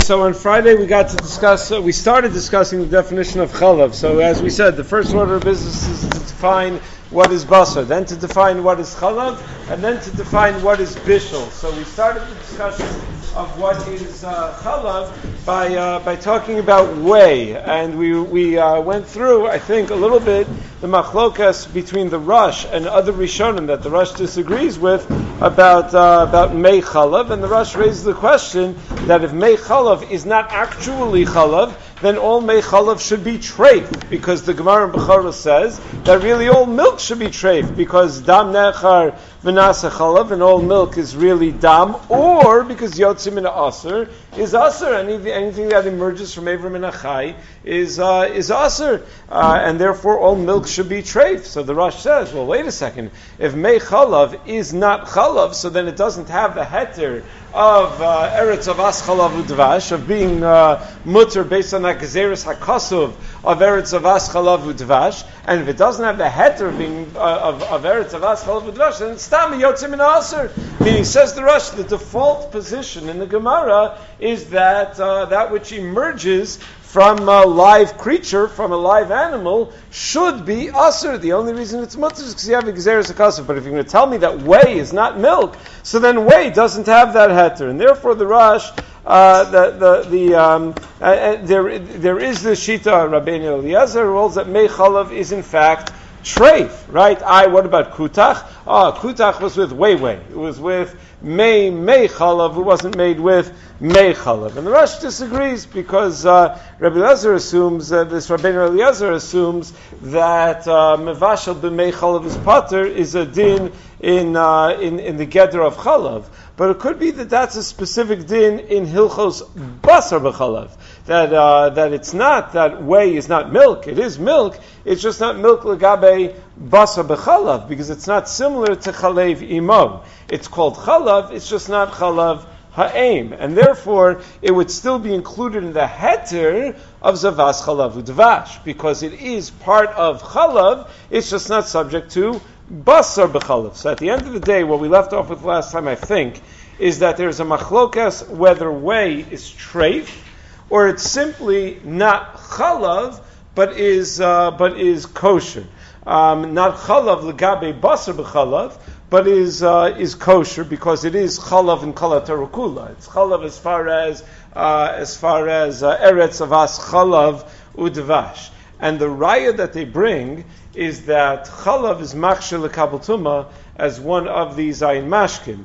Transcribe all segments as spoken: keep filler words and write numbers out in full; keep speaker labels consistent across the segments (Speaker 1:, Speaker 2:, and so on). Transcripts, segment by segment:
Speaker 1: So on Friday we got to discuss, uh, we started discussing the definition of chalav. So as we said, the first order of business is to define what is basar, then to define what is chalav, and then to define what is bishul. So we started the discussion of what is uh, chalav by uh, by talking about whey, and we we uh, went through, I think, a little bit the machlokas between the Rosh and other Rishonim that the Rosh disagrees with about uh, about mei chalav, and the Rosh raises the question that if mei chalav is not actually chalav, then all mei chalav should be treif, because the Gemara in Bechorah says that really all milk should be treif, because dam nechar v'nasa chalav, and all milk is really dam, or because yotzim min aser is aser, anything, anything that emerges from Eivrim min achai is uh, is aser, uh, and therefore all milk should be treif. So the Rosh says, well, wait a second, if mei chalav is not chalav, so then it doesn't have the heter of uh, eretz of as chalav udvash, of being uh, mutter based on that gezeres hakasuv of eretz of as chalav udvash, and if it doesn't have the heter of being uh, of, of eretz of as chalav udvash, then it's stam yotzim min aser. Meaning, says the Rosh, the default position in the Gemara is that uh, that which emerges from a live creature, from a live animal, should be aser. The only reason it's mutter is because you have a gezeres hakasuv. But if you're going to tell me that whey is not milk, so then whey doesn't have that heter, and therefore the Rosh, uh, the the the um, uh, uh, there there is the shita Rabbeinu Eliezer who holds that mei chalav is in fact treif, right? I, what about kutach? Ah, oh, kutach was with whey whey. It was with mei mei chalav. It wasn't made with mei chalav. And the Rosh disagrees because uh, Rabbi Eliezer assumes, uh, this Rabbeinu Eliezer assumes that mevashel uh, b'mei chalav is pater is a din in uh, in in the geder of chalav. But it could be that that's a specific din in hilchos basar b'chalav. That uh, that it's not, that whey is not milk. It is milk. It's just not milk legabe basar b'chalav, because it's not similar to chalev imo. It's called chalav. It's just not chalav ha'im, and therefore it would still be included in the heter of zavas chalav udvash, because it is part of chalav. It's just not subject to basar b'chalav. So at the end of the day, what we left off with last time, I think, is that there's a machlokas whether whey is treif or it's simply not chalav, but is uh, but is kosher. Um, not chalav legabe basar b'chalav, but is uh, is kosher because it is chalav in kala terakula. It's chalav as far as uh, as far as uh, eretz avas chalav udvash. And the raya that they bring is that chalav is machshir lekabel tuma as one of these ayin mashkim.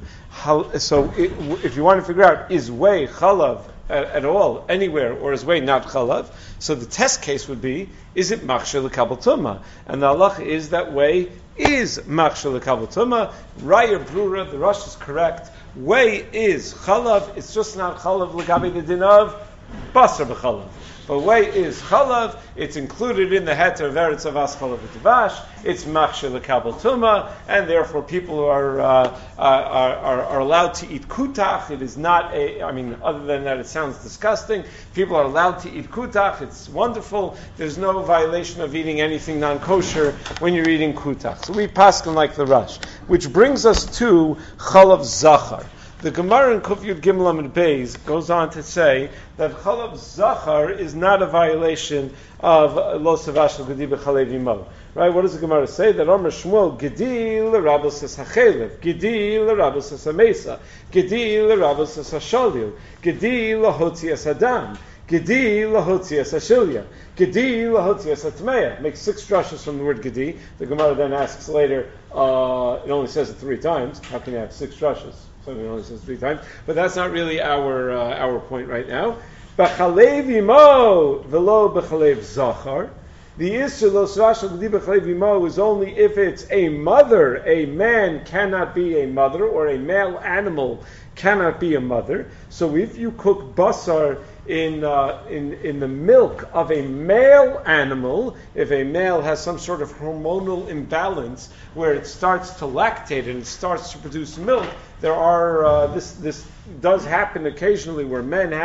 Speaker 1: So it, if you want to figure out, is whey chalav at, at all, anywhere, or is whey not chalav? So the test case would be, is it machshir lekabel tuma? And the halacha is that whey is machshir lekabel tuma. Raya brura, the Rosh is correct. Whey is chalav, it's just not chalav legabe the din of basar b'chalav. But whey is chalav, it's included in the heter of eretz avas chalav v'tavash, it's machshir lekabel tuma, and therefore people who are, uh, are, are are allowed to eat kutach. It is not a, I mean, other than that it sounds disgusting. People are allowed to eat kutach, it's wonderful. There's no violation of eating anything non-kosher when you're eating kutach. So we paskin like the Rosh, which brings us to chalav zachar. The Gemara in Kuf Yud Gimel Amud Beis goes on to say that chalav zachar is not a violation of lo savashel gedi b'chalev imo. Right? What does the Gemara say? That Omer Shmuel gedi l'rabos es hachelev, gedi l'rabos es hamesa, gedi l'rabos es hasholil, gedi l'hotzi es adam, gedi l'hotzi es hashilya, gedi l'hotzi es hatmeya. Makes six drushes from the word gedi. The Gemara then asks later, uh, it only says it three times. How can you have six drushes? Something only says three times, but that's not really our uh, our point right now. B'chalev imo v'lo b'chalev zachar. The issue lo svashal gedi b'chalev imo is only if it's a mother. A man cannot be a mother, or a male animal cannot be a mother. So if you cook basar in uh, in in the milk of a male animal, if a male has some sort of hormonal imbalance where it starts to lactate and it starts to produce milk, there are uh, this this does happen occasionally where men have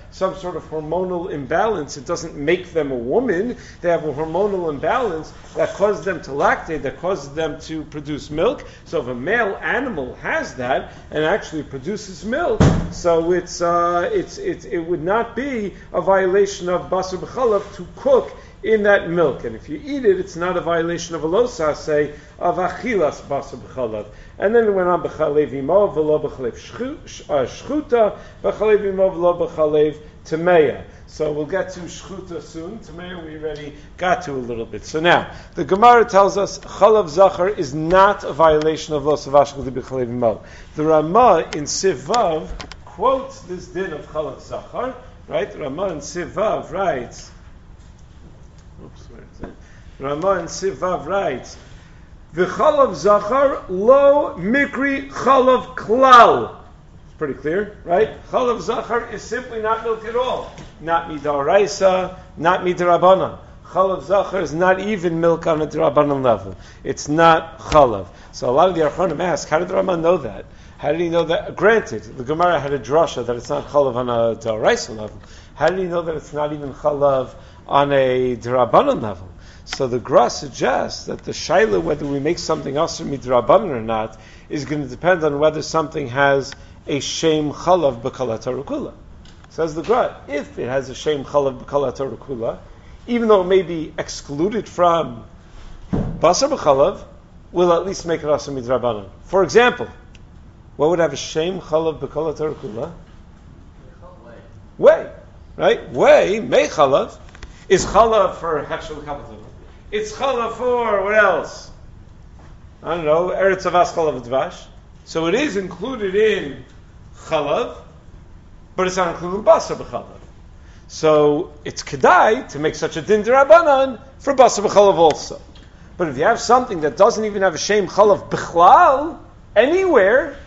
Speaker 1: some sort of hormonal imbalance. It doesn't make them a woman. They have a hormonal imbalance that causes them to lactate, that causes them to produce milk. So if a male animal has that and actually produces milk, so it's uh, it's, it's it would not be a violation of basar b'chalav to cook in that milk. And if you eat it, it's not a violation of a losa, say, of achilas basar b'chalav. And then it went on, b'chalev imov, v'lo b'chalev shchuta, b'chalev imov, v'lo b'chalev tameya. So we'll get to shchuta soon. Tameya we already got to a little bit. So now, the Gemara tells us, chalav zachar is not a violation of lo savashkel di b'chalev imov. The Ramah in Sivav quotes this din of chalav zachar, right? Ramah in Sivav writes, Oops, where is it? Ramah in Sivav writes, "V'chalav zachar lo mikri chalav klal." It's pretty clear, right? Chalav zachar is simply not milk at all. Not midaraisa, not midarabanan. Chalav zachar is not even milk on a darabanan level. It's not chalav. So a lot of the Archonim ask, how did the Ramah know that? How did he know that? Granted, the Gemara had a drasha that it's not chalav on a daraisa level. How did he know that it's not even chalav on a D'Rabbanan level? So the Gra suggests that the shaila, whether we make something else from D'Rabbanan or not, is going to depend on whether something has a shem chalav b'kala tarukula. Says the Gra, if it has a shem chalav b'kala tarukula, even though it may be excluded from basar b'chalav, we'll at least make it also D'Rabbanan. For example, what would have a shem chalav b'kala tarukula? Whey. Right? Whey, mei chalav, is chalav for hechshel kapatum. It's chalav for what else? I don't know, eretz avas chalav dvash. So it is included in chalav, but it's not included in basar b'chalav. So it's kedai to make such a din d'Rabbanan for basar b'chalav also. But if you have something that doesn't even have a shem chalav b'chlal anywhere,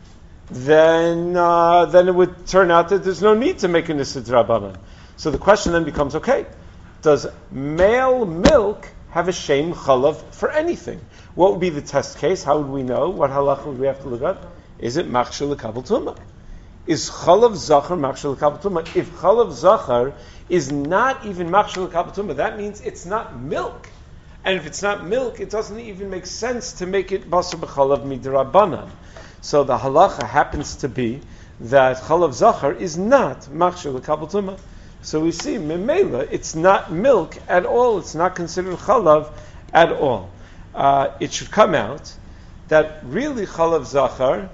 Speaker 1: then uh, then it would turn out that there's no need to make a nisa d'Rabbanan. So the question then becomes, okay, does male milk have a shem chalav for anything? What would be the test case? How would we know? What halacha would we have to look at? Is it machshel l'kabel tumah? Is chalav zachar machshel l'kabel tumah? If chalav zachar is not even machshel l'kabel tumah, that means it's not milk. And if it's not milk, it doesn't even make sense to make it basar b'chalav midrabanan. So the halacha happens to be that chalav zachar is not machshel l'kabel tumah. So we see, memela, it's not milk at all. It's not considered chalav at all. Uh, it should come out that really chalav zachar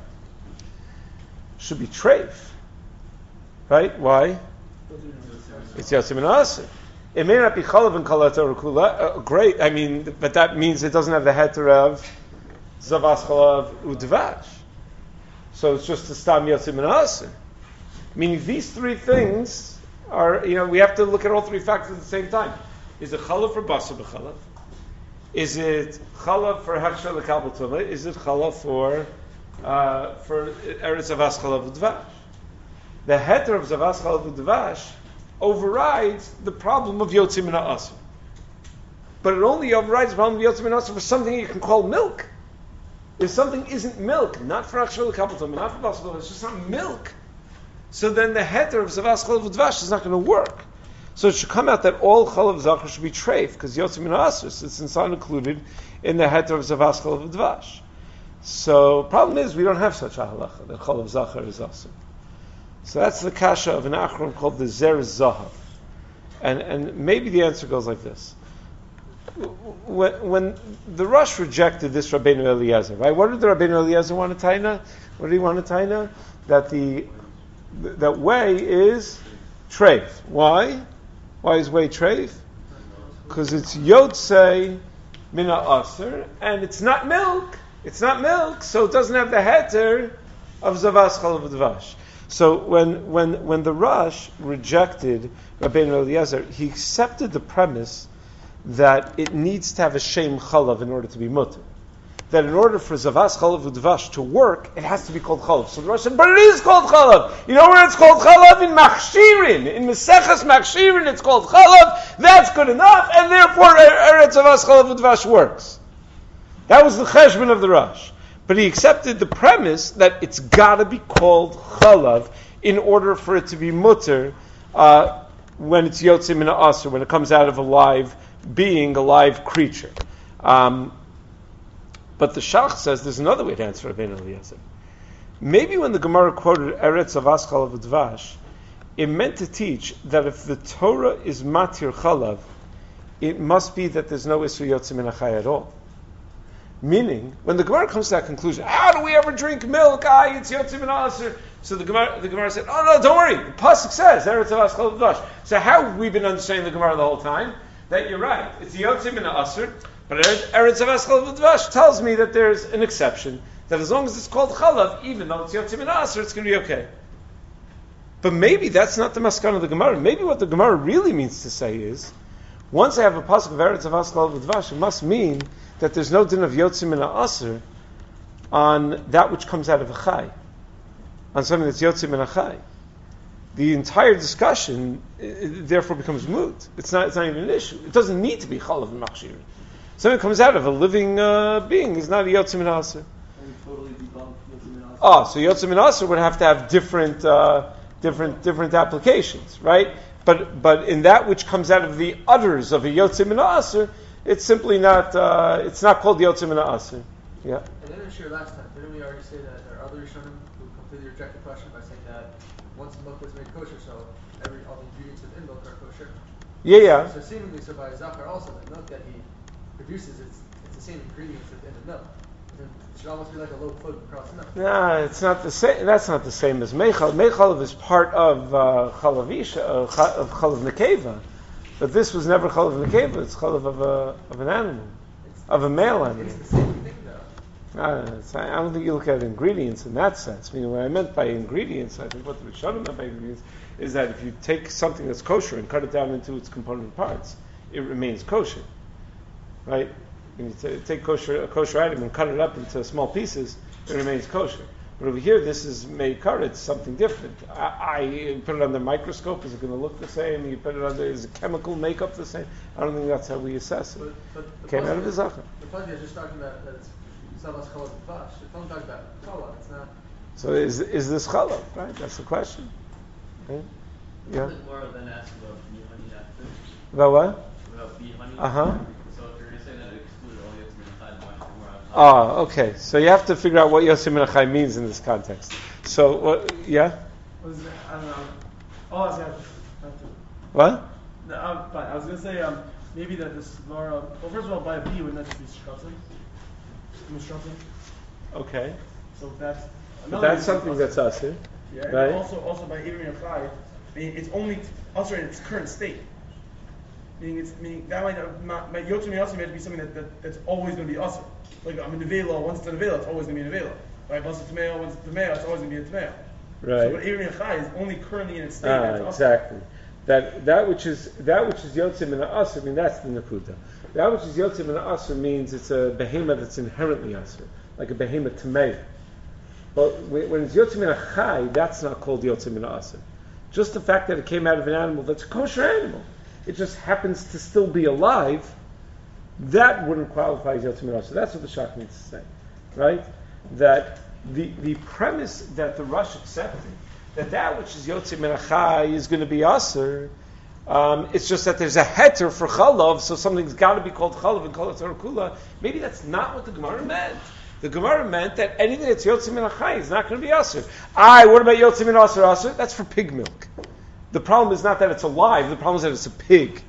Speaker 1: should be treif. Right? Why? It's yasim and aser. It may not be chalav and kala tarukula. Uh, great. I mean, but that means it doesn't have the heter of zavas chalav udvash. So it's just a stam yasim and aser. Meaning these three things are, you know, we have to look at all three factors at the same time. Is it chalav for basar b'chalav? Is it chalav for hechshel l'kabel tumah? Is it chalav for uh, for eretz avas chalav udvash? The heter of zavas chalav udvash overrides the problem of yotzim min ha'asr. But it only overrides the problem of yotzim min ha'asr for something you can call milk. If something isn't milk, not for hechshel l'kabel tumah, not for basar b'chalav, it's just not milk. So then the heter of zavas chalav udvash is not going to work. So it should come out that all chalav zachar should be treif, because yotzim min ha'asr, it's not included in the heter of zavas chalav udvash. So problem is we don't have such a halacha that chalav zachar is asr. So that's the kasha of an achron called the zer zahav, and and maybe the answer goes like this: when, when the Rosh rejected this Rabbeinu Eliezer, right? What did the Rabbeinu Eliezer want to taina? What did he want to taina? That the that whey is treif. Why? Why is whey treif? Because it's yotzei mina aser, and it's not milk. It's not milk, so it doesn't have the heter of zavas chalav dvash. So when when when the Rosh rejected Rabbeinu Eliezer, he accepted the premise that it needs to have a shem chalav in order to be mutter. That in order for zavas chalav udvash to work, it has to be called chalav. So the Rosh said, but it is called chalav. You know where it's called chalav? In Machshirin. In Meseches Machshirin, it's called chalav. That's good enough, and therefore eretz zavas chalav udvash works. That was the cheshbon of the Rosh. But he accepted the premise that it's got to be called chalav in order for it to be mutter uh, when it's Yotze Min Ha'aser, when it comes out of a live being, a live creature. Um, but the Shach says there's another way to answer Rabbeinu Eliezer. Maybe when the Gemara quoted Eretz Avas Chalav Udvash, it meant to teach that if the Torah is Matir Chalav, it must be that there's no Isur Yotze Min HaChai at all. Meaning, when the Gemara comes to that conclusion, how do we ever drink milk? Ah, it's Yotze Min Ha'aser. So the Gemara, the Gemara said, oh no, don't worry. The Pasuk says, Eretz Avas Chalav Udvash. So how have we been understanding the Gemara the whole time? That you're right. It's Yotze Min Ha'aser, but Eretz Avas Chalav Udvash tells me that there's an exception, that as long as it's called Chalav, even though it's Yotze Min Ha'aser, it's going to be okay. But maybe that's not the maskan of the Gemara. Maybe what the Gemara really means to say is, once I have a pasuk of Eretz Avas Chalav Udvash, it must mean that there's no din of Yotze Min Ha'aser on that which comes out of a chai, on something that's Yotze Min HaChai. The entire discussion it, it therefore becomes moot. It's not. It's not even an issue. It doesn't need to be Chalav and Machshir. Something that comes out of a living uh, being is not a Yotze Min Ha'aser. Oh, so Yotze Min Ha'aser would have to have different. Uh, Different, different applications, right? But, but in that which comes out of the udders of a Yotze Min Ha'aser, it's simply not. Uh, it's not called Yotze Min Ha'aser. Yeah.
Speaker 2: I didn't share last time. Didn't we already say that there are other Rishonim who completely reject the question by saying that once milk was made kosher, so every all the ingredients within milk are kosher?
Speaker 1: Yeah, yeah.
Speaker 2: So seemingly, so by Zachar also, the milk that he produces, it's, it's the same ingredients within the milk. It should almost be like a low float across the milk.
Speaker 1: No, it's not the same. That's not the same as Meichal. Meichal is part of uh, Chalavisha, uh, of Chalav Nekeva, but this was never Chalav Nekeva. It's Chalav of a of an animal,
Speaker 2: it's,
Speaker 1: of a male animal.
Speaker 2: It's the same thing, though.
Speaker 1: Uh, it's, I don't think you look at ingredients in that sense. I mean, what I meant by ingredients, I think what the Rishonim meant by ingredients, is that if you take something that's kosher and cut it down into its component parts, it remains kosher, right? When you t- take kosher, a kosher item and cut it up into small pieces, it remains kosher. But over here, this is meikar, it's something different. I, I put it under a microscope, is it going to look the same? You put it under, is the chemical makeup the same? I don't think that's how we assess it.
Speaker 2: But, but the
Speaker 1: Came out of the Zachar.
Speaker 2: The Pasuk is just talking about that it's Savas Chalav Vash. It's not talking about Chalav, it's not.
Speaker 1: So is is this chalav, right? That's the question. Okay? Yeah.
Speaker 3: More than ask about bee honey after.
Speaker 1: About what?
Speaker 3: About bee honey.
Speaker 1: Uh huh.
Speaker 3: So if you're going to say that it excludes all Yotze Min HaChai, why should more out?
Speaker 1: Oh, okay. So you have to figure out what Yotze Min HaChai means in this context. So, what? Yeah.
Speaker 4: Was it, I don't know. Oh, I was gonna,
Speaker 1: What?
Speaker 4: no, um, fine. I was gonna say um, maybe that this Gemara. Well, first of all, by a bee would not just be shkatzim.
Speaker 1: Okay.
Speaker 4: So that's
Speaker 1: But
Speaker 4: another.
Speaker 1: that's something that's us here.
Speaker 4: Yeah. And
Speaker 1: right?
Speaker 4: also, also by Ivri and Chai, I mean, it's only also in its current state. Meaning, it's meaning that might not. My Yotze Min Ha'aser might be something that, that that's always going to be usher. Like I'm in nevela. Once it's a nevela, it's always going to be a nevela. Right? Once it's tameo, once it's tameo, it's always going to be a tameo.
Speaker 1: Right.
Speaker 4: So, but Ivri and Chai is only currently in its state.
Speaker 1: Ah,
Speaker 4: that's usher.
Speaker 1: exactly. That that which is that which is Yotze Min Ha'aser, I mean that's the Nakuda. That which is Yotze Min Ha'aser means it's a behemoth that's inherently Aser, like a behemoth Tamei. But when it's Yotze Min HaChai, that's not called Yotze Min Ha'aser. Just the fact that it came out of an animal that's a kosher animal, it just happens to still be alive, that wouldn't qualify as Yotze Min Ha'aser. That's what the Shach needs to say, right? That the the premise that the Rush accepted, that that which is Yotze Min HaChai is going to be Aser, um, it's just that there's a heter for Chalav, so something's got to be called Chalav and called Torah Kula. Maybe that's not what the Gemara meant. The Gemara meant that anything that's Yotze Min HaChai is not going to be Aser. Aye, what about Yotze Min Aser Aser? That's for pig milk. The problem is not that it's alive, the problem is that it's a pig.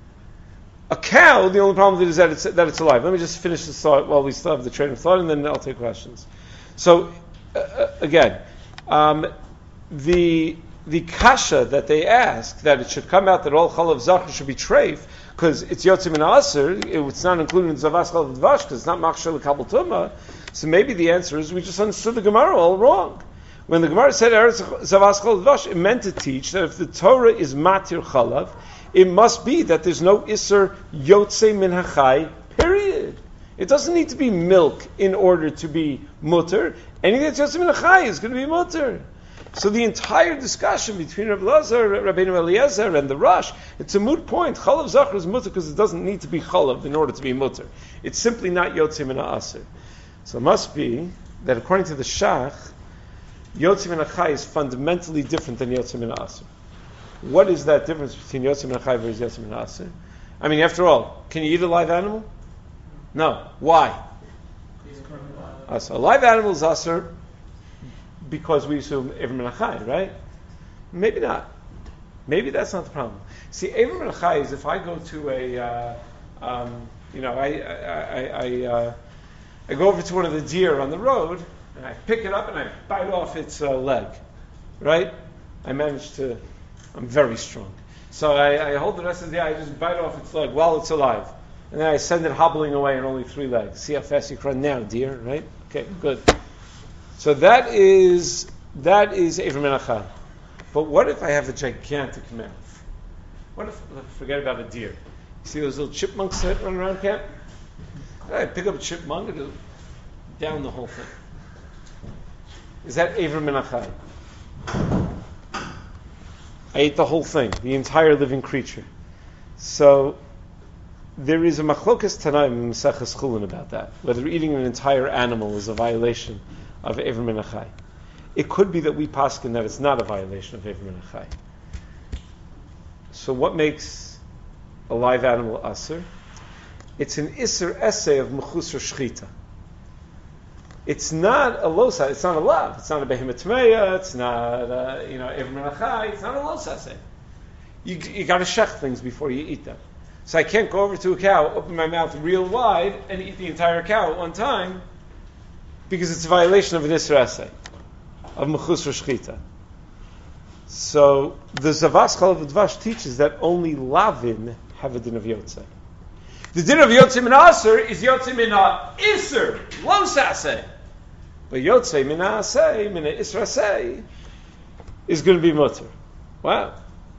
Speaker 1: A cow, the only problem with it is that it's, that it's alive. Let me just finish this thought while we still have the train of thought, and then I'll take questions. So, uh, again, um, the the kasha that they ask, that it should come out that all chalav zachar should be treif, because it's Yotze Min Ha'aser, it's not included in Zavas Chalav Dvash, because it's not Machshir L'Kabel Tumah. So maybe the answer is we just understood the Gemara all wrong. When the Gemara said Eretz Zavas Chalav Dvash, it meant to teach that if the Torah is Matir Chalav, it must be that there's no Isser Yotze Min HaChai, period. It doesn't need to be milk in order to be mutter. Anything that's Yotze Min HaChai is going to be mutter. So the entire discussion between Rabbi Lazar, Rabbeinu Eliezer, and the Rush, it's a moot point. Chalav Zachar is mutter because it doesn't need to be chalav in order to be mutter. It's simply not Yotze Min Ha'aser. So it must be that according to the Shach, Yotze Min HaChai is fundamentally different than Yotze Min Ha'aser. what is that difference between Yotzei Min HaChai versus Yotzei Min HaAser? I mean, after all, can you eat a live animal? No. Why? Uh, so a live animal is Aser because we assume Eivir Min HaChai, right? Maybe not. Maybe that's not the problem. See, Eivir Min HaChai is if I go to a, uh, um, you know, I I, I, I, uh, I go over to one of the deer on the road, and I pick it up and I bite off its uh, leg, right? I manage to, I'm very strong. So I, I hold the rest of the day, I just bite off its leg while it's alive. And then I send it hobbling away on only three legs. See how fast you can run now, deer, right? Okay, good. So that is, that is Eivir Min HaChai. But what if I have a gigantic mouth? What if, forget about a deer. You see those little chipmunks that run around camp? I pick up a chipmunk and it'll down the whole thing. Is that Eivir Min HaChai? I ate the whole thing, the entire living creature. So there is a machlokas tanaim in Maseches Chulin about that, whether eating an entire animal is a violation of Eivir Min HaChai. It could be that we paskin that it's not a violation of Eivir Min HaChai. So what makes a live animal aser? It's an iser essay of mechusar shchita. It's not a losa. It's not a lav. It's not a behemoth tmeya. It's not a, you know Eivir Min HaChai. It's not a losa essay. You you got to shech things before you eat them. So I can't go over to a cow, open my mouth real wide, and eat the entire cow at one time, because it's a violation of an iser essay of mechusar shchita. So the Zavas Chalav Dvash teaches that only lavin have a din of yotzei. The din of Yotzei Min HaAser is Yotzei Min HaIser, Lo Saseh. But Yotzei Min HaAseh, Min HaIser Aseh, is going to be mutter. Wow.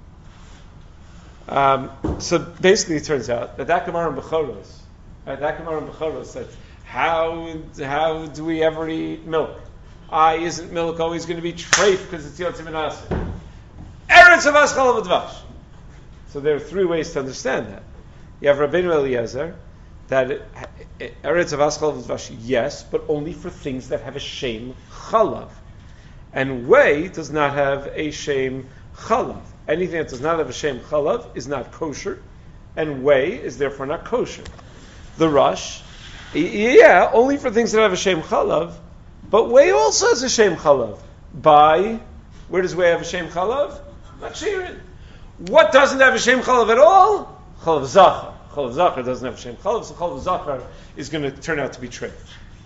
Speaker 1: Um, so basically it turns out that that Gemara in Bechoros, right, that Gemara in Bechoros says, how, how do we ever eat milk? I isn't milk always going to be treif because it's Yotzei Min HaAser? Eretz Zavas Chalav Dvash. So there are three ways to understand that. You have Rabbeinu Eliezer, that Eretz Zavas Chalav Dvash, yes, but only for things that have a shem chalav. And whey does not have a shem chalav. Anything that does not have a shem chalav is not kosher, and whey is therefore not kosher. The Rush, yeah, only for things that have a shem chalav, but whey also has a shem chalav. By, where does whey have a shem chalav? Makshirin. What doesn't have a shem chalav at all? Chalav Zachar. Chalav Zachar doesn't have a shem chalav, so Chalav Zachar is going to turn out to be treif.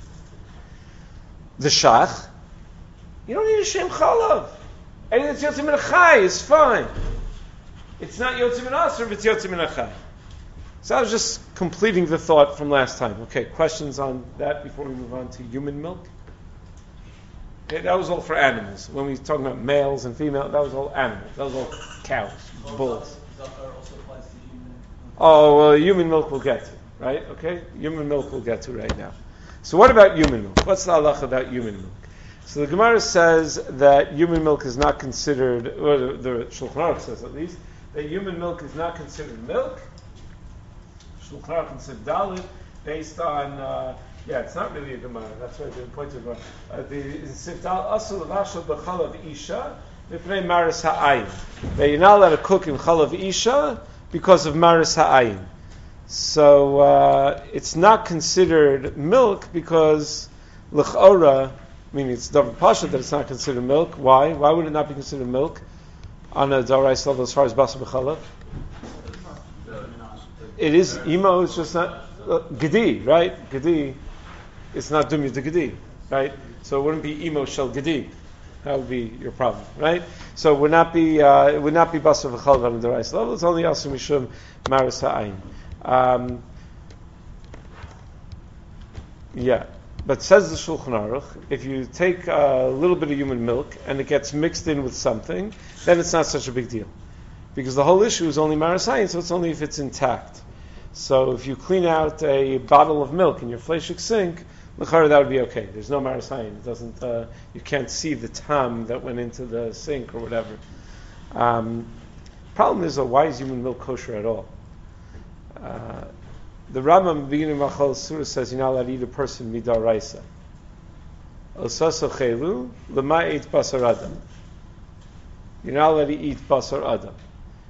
Speaker 1: The Shach, you don't need a shem chalav. Anything that's Yotzei Min HaChai is fine. It's not Yotzei Min HaAser if it's Yotzei Min HaChai. So I was just completing the thought from last time. Okay, questions on that before we move on to human milk? Okay, that was all for animals. When we were talking about males and females, that was all animals. That was all cows, bulls. Oh, well, human milk we'll get to, right? Okay? Human milk we'll get to right now. So what about human milk? What's the halach about human milk? So the Gemara says that human milk is not considered, or the, the Shulchan Aruch says at least, that human milk is not considered milk. Shulchan Aruch and Sif Dalit, based on, uh, yeah, it's not really a Gemara, that's why I didn't point to Gemara. Uh, the Sif Dalit, Asur Lashal B'chalav Isha, Mipnei Maris Ha'ayin. That you're not allowed to cook in Chalav Isha because of Maris Ha'ayin. So uh, it's not considered milk because L'ch'ora, meaning it's Davar Pasha that it's not considered milk. Why? Why would it not be considered milk on a Darais level as far as Basar B'chalav? It is, Imo is just not, uh, Gedi, right? Gedi, it's not Dumya de Gedi, right? So it wouldn't be Imo Shel Gedi. That would be your problem, right? So it would not be, uh, it would not be Basar B'chalav on a Darais level. It's only Asur Mishum Maris Ha'ayin. Um, yeah. But says the Shulchan Aruch, if you take a little bit of human milk and it gets mixed in with something, then it's not such a big deal. Because the whole issue is only Maris Ha'ayin, so it's only if it's intact. So if you clean out a bottle of milk in your fleshik sink, l'chara, that would be okay. There's no Maris Ha'ayin. It doesn't, uh, you can't see the tam that went into the sink or whatever. Um, problem is, uh, why is human milk kosher at all? Uh, The Rambam, beginning of Machal Surah, says you're not allowed to eat a person midaraisa. Osaso chelu l'ma'it basar adam. You're not allowed to eat basar adam.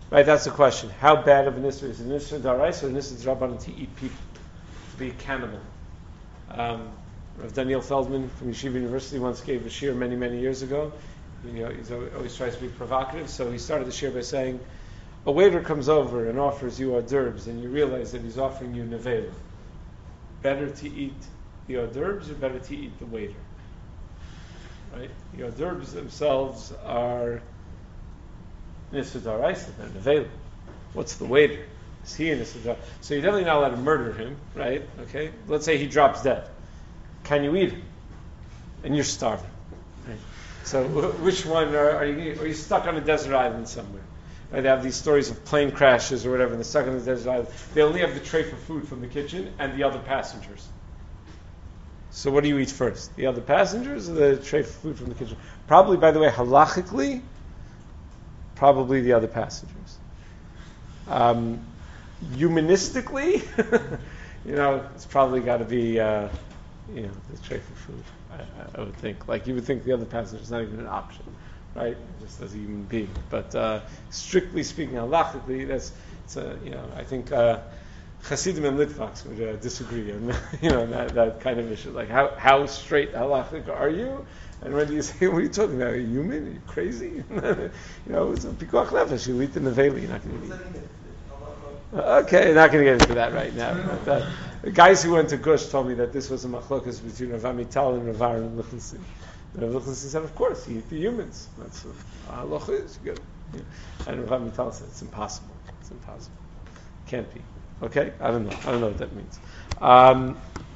Speaker 1: Right, that's the question. How bad of an Isra is it? An Isra Daraisa or an Isra D'Rabbanan to eat people, to be a cannibal? Um, Rav Daniel Feldman from Yeshiva University once gave a shir many, many years ago. You know, he always tries to be provocative, so he started the shir by saying, a waiter comes over and offers you hors d'oeuvres, and you realize that he's offering you nevela. Better to eat the hors d'oeuvres or better to eat the waiter? Right? The hors d'oeuvres themselves are Nisra D'Oraisa, they're nevela. What's the waiter? Is he an Nisra D'Oraisa? So you're definitely not allowed to murder him, right? Okay? Let's say he drops dead. Can you eat him? And you're starving. Right? So wh- which one are, are you? Are you stuck on a desert island somewhere? Right? They have these stories of plane crashes or whatever, and they're stuck on the desert island. They only have the tray for food from the kitchen and the other passengers. So what do you eat first? The other passengers or the tray for food from the kitchen? Probably, by the way, halachically, probably the other passengers. Um, humanistically, you know, it's probably got to be, uh, you know, the tray for food. I, I would think. Like you would think the other passenger is not even an option, right? Just as a human being. But uh, strictly speaking, halachically, that's, it's a, you know, I think uh, Hasidim and Litvaks would uh, disagree on, you know, that, that kind of issue. Like, how how straight halachic are you? And when do you say, what are you talking about? Are you human? Are you crazy? you know, it's a pikuach nefesh. You eat the nevela, you're not going to eat. Okay, not going to get into that right now. But, uh, the guys who went to Gush told me that this was a machlokas between Rav Amital and Rav Aaron Lichtenstein. And Rav Lichtenstein said, of course, you eat the humans. That's what halacha is. Good. Yeah. And Rav Amital said, it's impossible. It's impossible. Can't be. Okay? I don't know. I don't know what that means. Um,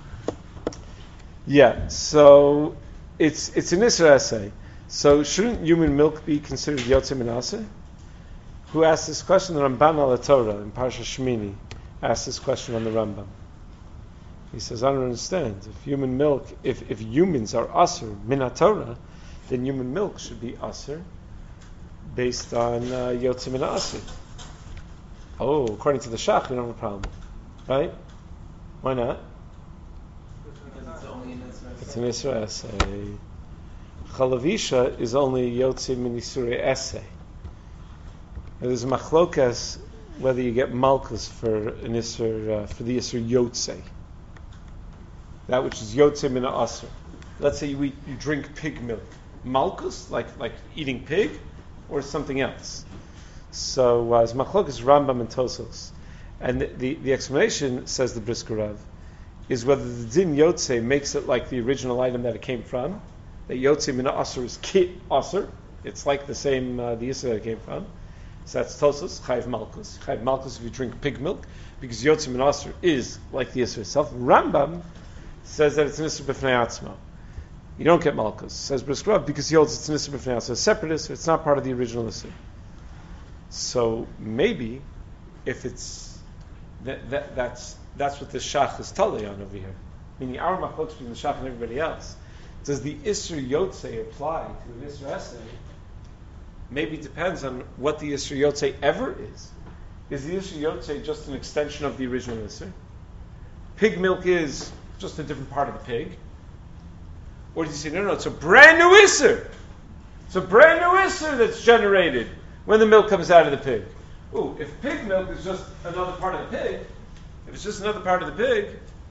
Speaker 1: yeah, so it's it's an Isra essay. So shouldn't human milk be considered Yotzei Menaseh? Who asked this question? The Ramban al Torah in Parsha Shmini asked this question on the Rambam. He says, I don't understand. If human milk, if, if humans are aser min Torah, then human milk should be aser based on uh, Yotzei Menaseh. Oh, according to the Shach, we don't have a problem, right? Why not?
Speaker 3: Because it's only an Isra.
Speaker 1: It's an Isra essay. Chalavisha is only Yotzei min Isurei essay. There's a machlokas whether you get malchus for an isur, uh, for the isur yotzei, that which is yotzei min ha'asur. Let's say you eat, you drink pig milk, malchus, like like eating pig, or something else. So uh, it's machlokas Rambam and Tosos, and the, the the explanation, says the Brisker Rav, is whether the din yotzei makes it like the original item that it came from. That yotzei min ha'asur is ki asur. It's like the same uh, the isur that it came from. So that's Tosos, Chayiv Malchus. Chayiv Malchus if you drink pig milk, because Yotzei Min Asur is like the Isra itself. Rambam says that it's an Isra B'fnei Atzmo. You don't get Malchus, says Brisker Rav, because he holds it's an Isra B'fnei Atzmo. It's a separate Isra, it's not part of the original Isra. So maybe, if it's, that, that that's that's what the Shach is totally on over here. Meaning our Machlokes between the Shach and everybody else. Does the Isra Yotzei apply to an Isra Essay? Maybe it depends on what the Isra Yotzei ever is. Is the Isra Yotzei just an extension of the original Isra? Pig milk is just a different part of the pig? Or do you say, no, no, it's a brand new Isra. It's a brand new Isra that's generated when the milk comes out of the pig. Ooh, if pig milk is just another part of the pig, if it's just another part of the pig,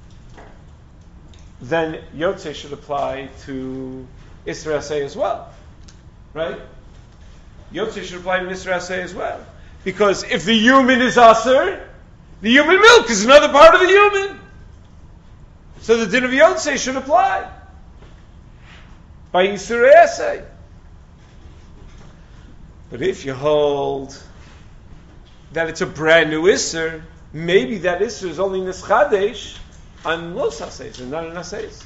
Speaker 1: then Yotzei should apply to Isra Essay as well. Right? Yotzei should apply to Isra Essay as well. Because if the human is Aser, the human milk is another part of the human. So the din of Yotzei should apply by Isra Essay. But if you hold that it's a brand new Isser, maybe that Isser is only Nischadesh on Los Aseis and not on Aseis.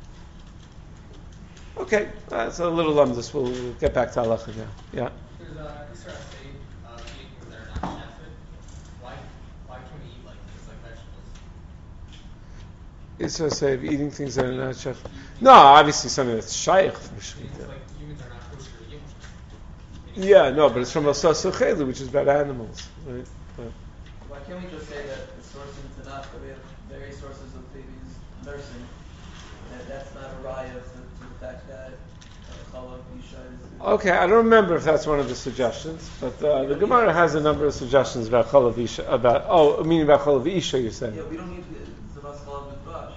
Speaker 1: Okay, that's a little lumdus. We'll, we'll get back to halacha now. Yeah.
Speaker 5: There's a Isra Say uh, eating things that are not shafted. Why, why can't we eat like things like vegetables?
Speaker 1: Isra say of eating things that are not shach. No, obviously something that's shaykh for
Speaker 5: It's
Speaker 1: shechita.
Speaker 5: like humans are not kosher to eat.
Speaker 1: Yeah, no, but it's from Asas Sochelu, which is about animals, right? But,
Speaker 2: Why can't we just say that the source in Tanakh, that we have various sources of babies nursing, that that's not a raya to, to the fact that uh, Chalav Isha is.
Speaker 1: Okay, I don't remember if that's one of the suggestions, but uh, the Gemara has a number of suggestions about Chalav Isha, about, oh, meaning about Chalav Isha, you're saying.
Speaker 2: Yeah, we don't need Zavas Chalav with Vash.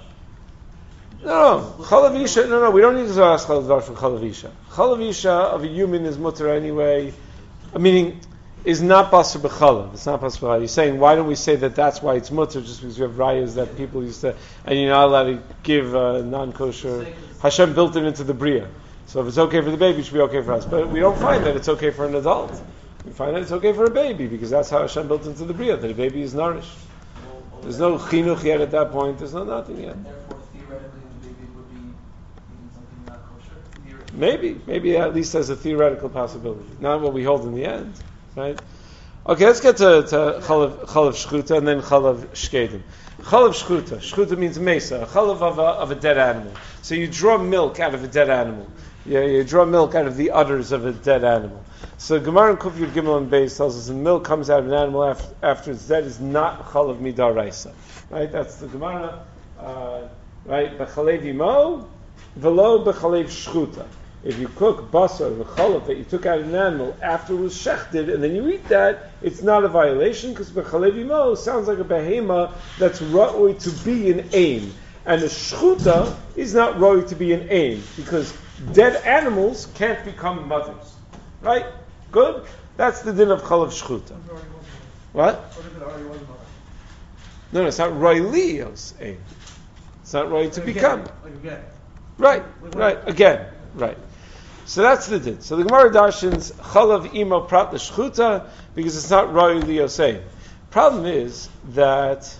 Speaker 1: No, no, Chalav Isha, no, no, we don't need to ask Chalav Vash for Chalav Isha. Chalav Isha of a human is mutter anyway, meaning, is not basar b'chalav. It's not basar b'chalav. You're saying, why don't we say that that's why it's mutter, just because we have rayas that people used to, and you're not allowed to give uh, non-kosher. Hashem built it into the bria. So if it's okay for the baby, it should be okay for us. But we don't find that it's okay for an adult. We find that it's okay for a baby, because that's how Hashem built into the bria, that a baby is nourished. There's no chinuch yet at that point, there's no nothing yet.
Speaker 2: Therefore, theoretically, the baby would be eating something not kosher. Theoretically.
Speaker 1: Maybe, maybe at least as a theoretical possibility. Not what we hold in the end, right? Okay, let's get to, to chalav, chalav shchuta and then chalav shkedim. Chalav shchuta. Shchuta means mesa, a chalav of a, of a dead animal. So you draw milk out of a dead animal. Yeah, you draw milk out of the udders of a dead animal. So Gemara and Kuf Yud Gimel and Beis tells us the milk comes out of an animal after, after it's dead is not chalav midaraisa. Right? That's the Gemara. Uh, right? B'chalev imo, v'lo b'chalev shchuta. If you cook basar, the chalav that you took out of an animal after it was shechted, and then you eat that, it's not a violation, because b'chalev imo sounds like a behema that's ra'oi to be an aim. And a shchuta is not ra'oi to be an aim, because dead animals can't become mothers. Right? Good? That's the din of chalav shchuta. What?
Speaker 4: What if it already was mother?
Speaker 1: No, no, it's not ra'oi lios aim. It's not ra'oi to
Speaker 4: Like
Speaker 1: become.
Speaker 4: again, Like again.
Speaker 1: Right,
Speaker 4: Like
Speaker 1: right,
Speaker 4: what?
Speaker 1: again, right. So that's the din. So the Gemara darshans chalav imo prat l'shchuta because it's not ra'oi lios. Problem is that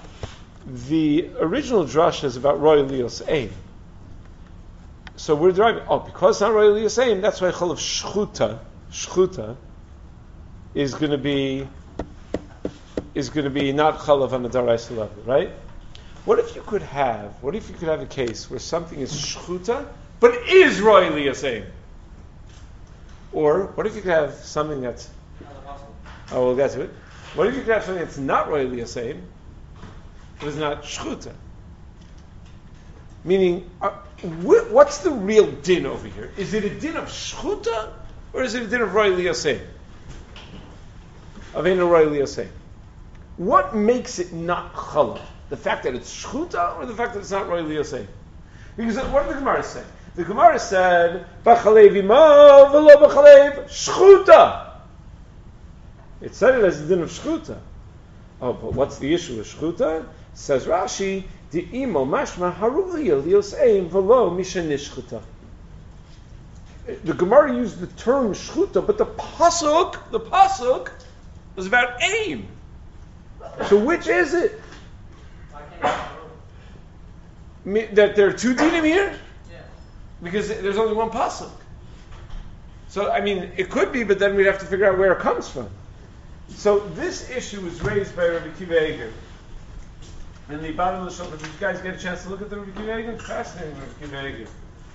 Speaker 1: the original drasha is about ra'oi lios. So we're driving. Oh, because it's not ra'oi lios, that's why chalav shchuta, shchuta, is going to be is going to be not chalav on the daraisa level, right? What if you could have? What if you could have a case where something is shchuta, but it is ra'oi lios? Or what if you could have something that's oh, we'll get to it. What if you could have something that's not ra'oi lios, but is not shchuta? Meaning, uh, wh- what's the real din over here? Is it a din of shchuta, or is it a din of ra'oi lios? Of ein ra'oi lios? What makes it not challah? The fact that it's shchuta, or the fact that it's not ra'oi lios? Because what did the Gemara say? The Gemara said, "B'chalev imo v'lo b'chalev shchuta." It said it as a din of shchuta. Oh, but what's the issue with shchuta? Says Rashi, "The imo mashma haruya lios ein v'lo mishanishchuta." The Gemara used the term shchuta, but the pasuk, the pasuk, was about aim. So which is it?
Speaker 5: Why can't you
Speaker 1: Me- That there are two dinim here?
Speaker 5: Yeah.
Speaker 1: Because there's only one pasuk. So, I mean, it could be, but then we'd have to figure out where it comes from. So, this issue was raised by Rabbi Kiva Eger. In the bottom of the shulchan, did you guys get a chance to look at the Rabbi Kiva Eger? Fascinating, Rabbi Kiva Eger.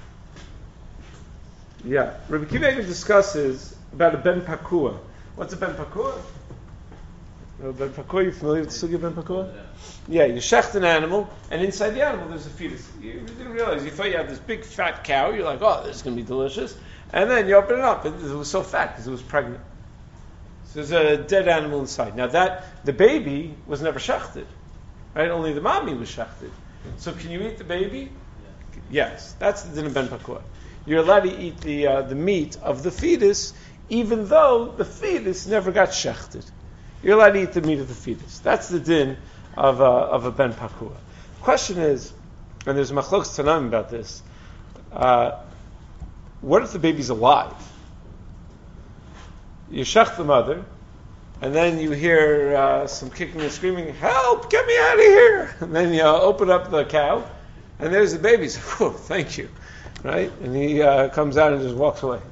Speaker 1: Yeah. Rabbi Kiva Eger discusses about a ben pakua. What's a ben pakua? Uh, Ben Pakua, you familiar with the sugya Ben Pakua? Yeah, you shecht an animal, and inside the animal there's a fetus. You didn't realize, you thought you had this big fat cow, you're like, oh, this is going to be delicious. And then you open it up, and it was so fat because it was pregnant. So there's a dead animal inside. Now that, the baby was never shechted, right? Only the mommy was shechted. So can you eat the baby? Yes, that's the din of Ben Pakua. You're allowed to eat the uh, the meat of the fetus, even though the fetus never got shechted. You're allowed to eat the meat of the fetus. That's the din of a, of a ben pakua. Question is, and there's machlokes tanaim about this, uh, what if the baby's alive? You shech the mother, and then you hear uh, some kicking and screaming, help, get me out of here! And then you uh, open up the cow, and there's the baby. So, whew, thank you. Right? And he uh, comes out and just walks away.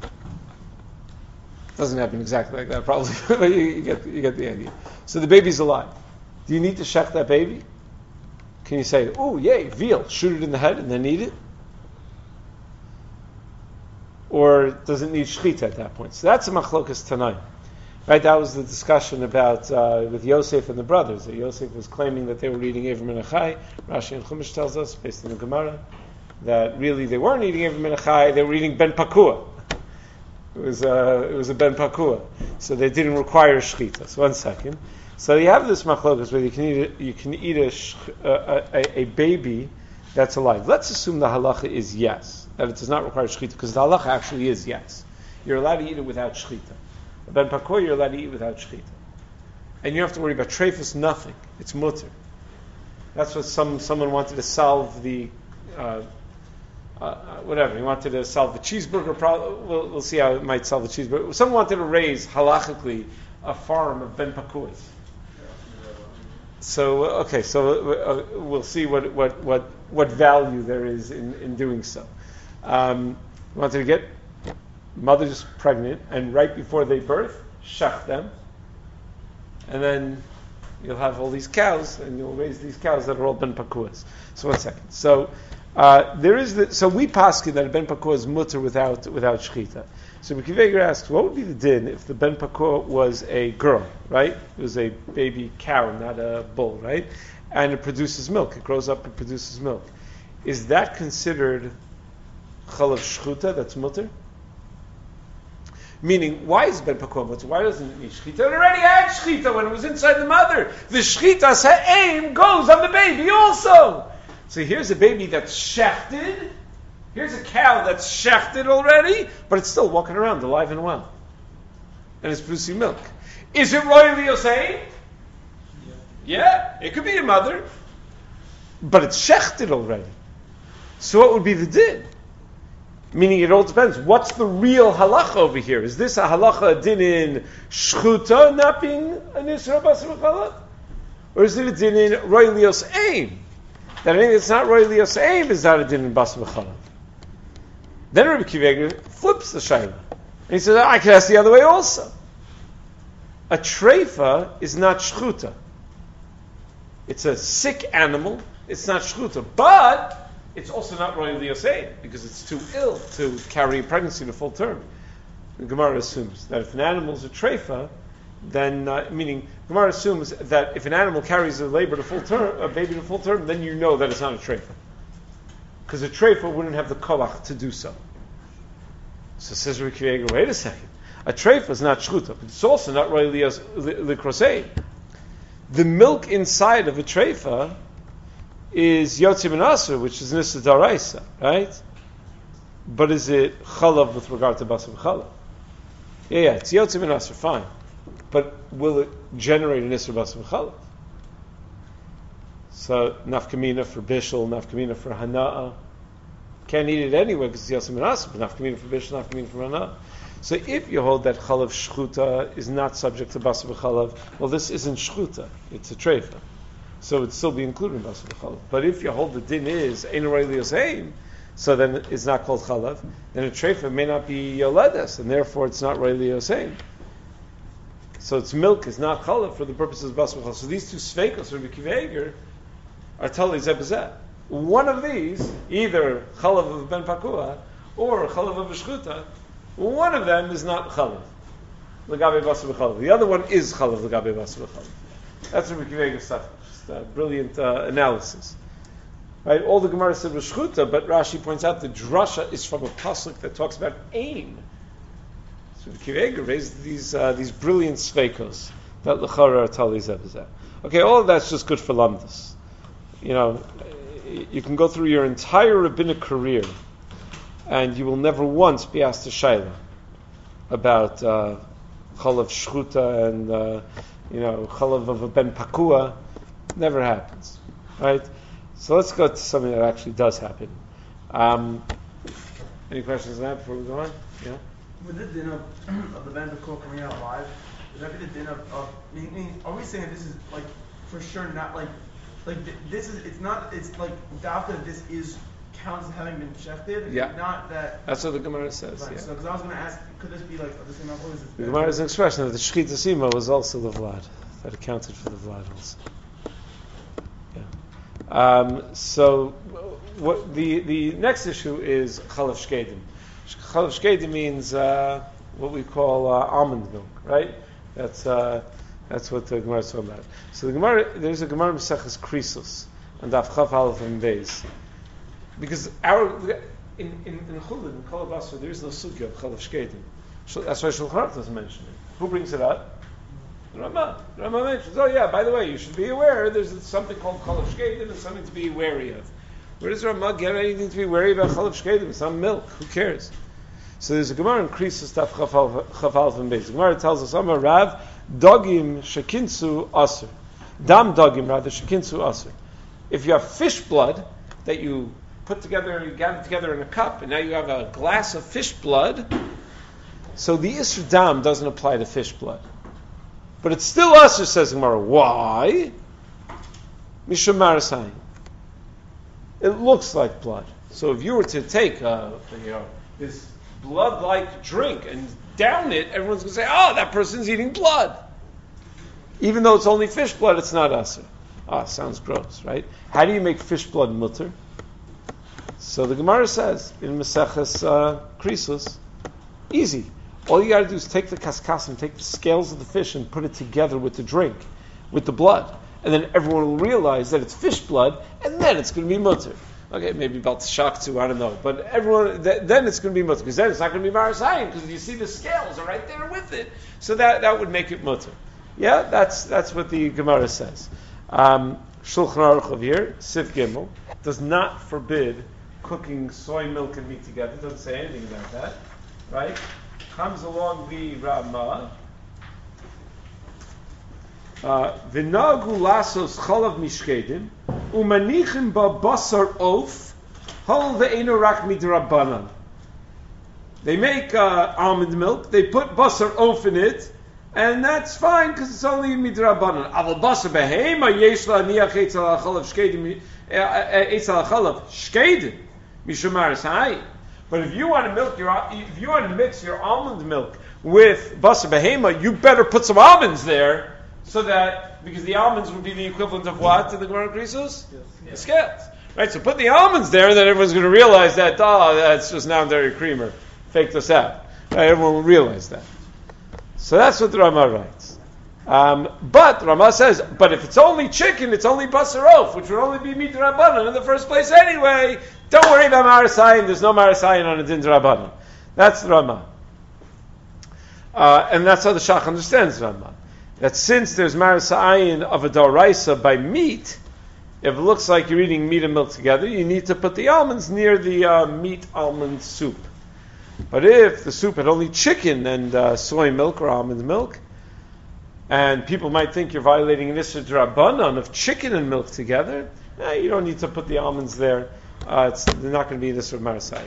Speaker 1: Doesn't happen exactly like that, probably, but you, you get you get the idea. So the baby's alive. Do you need to shech that baby? Can you say, "Oh, yay, veal, shoot it in the head and then eat it"? Or does it need shechita at that point? So that's a machlokas tanaim, right? That was the discussion about uh, with Yosef and the brothers. That Yosef was claiming that they were eating Avram and Achai. Rashi and Chumash tells us, based on the Gemara, that really they weren't eating every minute chai, they were eating ben pakua. It was a, it was a ben pakua. So they didn't require shchita. So one second. So you have this machlokas where you can eat a, you can eat a, a, a, a baby that's alive. Let's assume the halacha is yes, that it does not require shchita, because the halacha actually is yes. You're allowed to eat it without shchita. A ben pakua you're allowed to eat without shchita. And you don't have to worry about treifus, nothing. It's mutter. That's what some someone wanted to solve the uh, uh, whatever. He wanted to solve the cheeseburger problem. We'll, we'll see how it might solve the cheeseburger. Someone wanted to raise halachically a farm of ben pakuas. So uh, okay, so uh, we'll see what, what, what, what value there is in, in doing so. Um, wanted to get mothers pregnant, and right before they birth, shach them, and then you'll have all these cows, and you'll raise these cows that are all ben pakuas. So one second. So uh, there is the, so we paskin that a ben pakua is mutter without without shchita. So Rabbi Akiva Eiger asks, what would be the din if the ben pakua was a girl, right? It was a baby cow, not a bull, right? And it produces milk. It grows up and produces milk. Is that considered chalav shchuta? That's mutter. Meaning, why is ben pakua mutter? Why doesn't it need shchita? It already had shchita when it was inside the mother. The shchita ha'aim goes on the baby also. So here's a baby that's shechted. Here's a cow that's shechted already, but it's still walking around alive and well. And it's producing milk. Is it royally Yosei? Yeah. yeah, it could be a mother. But it's shechted already. So what would be the din? Meaning it all depends. What's the real halacha over here? Is this a halacha a din in shchuta not being an isra basar v'chalav? Or is it a din in royally Yosei? That anything that's not royally Yosei is not a din in basar v'chalav. Then Rabbi Akiva Eiger flips the shayla. And he says, I can ask the other way also. A treifa is not shchuta. It's a sick animal. It's not shchuta. But it's also not royally Yosei, because it's too ill to carry a pregnancy to full term. The Gemara assumes that if an animal is a treifa, then, uh, meaning, Gemara assumes that if an animal carries a labor to full term, a baby to full term, then you know that it's not a treifa. Because a treifa wouldn't have the koach to do so. So says Rabbi Akiva Eiger, wait a second. A treifa is not shchuta, but it's also not royally likrosei. The milk inside of a treifa is yotzi ben aser, which is nisa daraisa, right? But is it chalav with regard to basar v'chalav? Yeah, yeah, it's yotzi ben aser, fine. But will it generate an isra basar v'chalav? So nafkamina for bishul, nafkamina for hana'a. Can't eat it anyway because it's yotzi ben aser, but nafkamina for bishul, nafkamina for hana'a. So if you hold that chalav shchuta is not subject to basar v'chalav, well, this isn't shchuta; it's a treifa, so it'd still be included in basar v'chalav. But if you hold the din is ein royli yosein, so then it's not called chalav. Then a treifa may not be yoledes, and therefore it's not royli yosein. So its milk is not chalav for the purposes of basar v'chalav. So these two sveikos, Rabbi Akiva Eiger, are totally zebazeh. One of these, either chalav of ben pakua or chalav of shchuta. One of them is not chalav, l'gabe basar v'chalav. The other one is chalav, l'gabe basar v'chalav. That's Rabbi Akiva Eiger's stuff. Just a brilliant uh, analysis. Right? All the Gemara said was shchuta, but Rashi points out the drasha is from a pasuk that talks about aim. So Rabbi Akiva Eiger raised these uh, these brilliant sveikos that l'chara are tali zebazeh. Okay, all of that's just good for lamdas. You know, you can go through your entire rabbinic career, and you will never once be asked a shayla about uh, chalav shchuta and uh, you know chalav of a ben pakua. Never happens, right? So let's go to something that actually does happen. Um, any questions on that before we go on? Yeah.
Speaker 4: With the din of, of the ben pakua coming out alive, would that be the din of? of meaning, meaning, are we saying that this is like for sure not like like th- this is it's not it's like after this is counts as having been shechted?
Speaker 1: Yeah.
Speaker 4: Not that.
Speaker 1: That's what the Gemara says.
Speaker 4: Right.
Speaker 1: Yeah.
Speaker 4: So, because I was going to ask, could this be like the same apple?
Speaker 1: The Gemara is an expression that the shechita sima was also the vlad, that accounted for the vlad also. Yeah. Um, so, what the the next issue is chalav shkedim. Chalav shkedim means uh, what we call uh, almond milk, right? That's uh, that's what the Gemara is talking about. So the Gemara, there's a Gemara Maseches Krisos and Daf Chaf Aleph and Beis. because our in in in Chulin, in Kol Basra, there is no sugya of Chalav Shkedim. So that's why Shulchan Aruch doesn't mention it. Who brings it up? The Rama. The Rama mentions, oh yeah, by the way, you should be aware there's something called Chalav Shkedim and something to be wary of. Where does Rama get anything to be wary about Chalav Shkedim? It's not milk. Who cares? So there's a Gemara in Krisus Taf Chafal and Beis. The Gemara tells us, Amar Rav, Dogim Shekinsu Aser. Dam Dogim, rather, Shekinsu Aser. If you have fish blood that you put together, you gather together in a cup, and now you have a glass of fish blood, so the Isra Dam doesn't apply to fish blood. But it's still Aser, says Gemara. Why? Mishum Marasayim. It looks like blood. So if you were to take uh, you know, this blood-like drink and down it, everyone's going to say, oh, that person's eating blood. Even though it's only fish blood, it's not Aser. Ah, sounds gross, right? How do you make fish blood mutter? So the Gemara says in Maseches uh, Krisus, easy. All you got to do is take the kaskasim, take the scales of the fish and put it together with the drink, with the blood. And then everyone will realize that it's fish blood, and then it's going to be mutter. Okay, maybe about the shock too, I don't know. But everyone, th- then it's going to be mutter, because then it's not going to be marasayim, because you see the scales are right there with it. So that, that would make it mutter. Yeah, that's that's what the Gemara says. Um, Shulchan Aruch of here, Sif Gimel, does not forbid cooking soy milk and meat together. It doesn't say anything about that. Right? Comes along the Rama. V'nagu lasos chalav mishkedim umanichim ba basar of hol ve'enu rak midrabanan. They make uh, almond milk. They put basar of in it, and that's fine because it's only midrabanan. Aval basar behema yesh la niach eitz al chalav shkedim eitz al chalav shkedim mishum marasai. But if you want to milk your, if you want to mix your almond milk with basar behema, you better put some almonds there. So that, because the almonds would be the equivalent of what in the Gemara Krisus? Yes. The scales. Right, so put the almonds there, and then everyone's going to realize that, oh, that's just now dairy creamer. Faked us out. Right, everyone will realize that. So that's what the Rama writes. Um, but Rama says, but if it's only chicken, it's only basarof, which would only be midrabanan in the first place anyway. Don't worry about marasayin. There's no marasayin on a din drabanan. That's the Rama. Uh, and that's how the Shach understands Rama. That since there's marasayin of a doraisa by meat, if it looks like you're eating meat and milk together, you need to put the almonds near the uh, meat almond soup. But if the soup had only chicken and uh, soy milk or almond milk, and people might think you're violating an Isra D'Rabbanan of chicken and milk together, eh, you don't need to put the almonds there. Uh, it's, they're not going to be an Isra Marasai.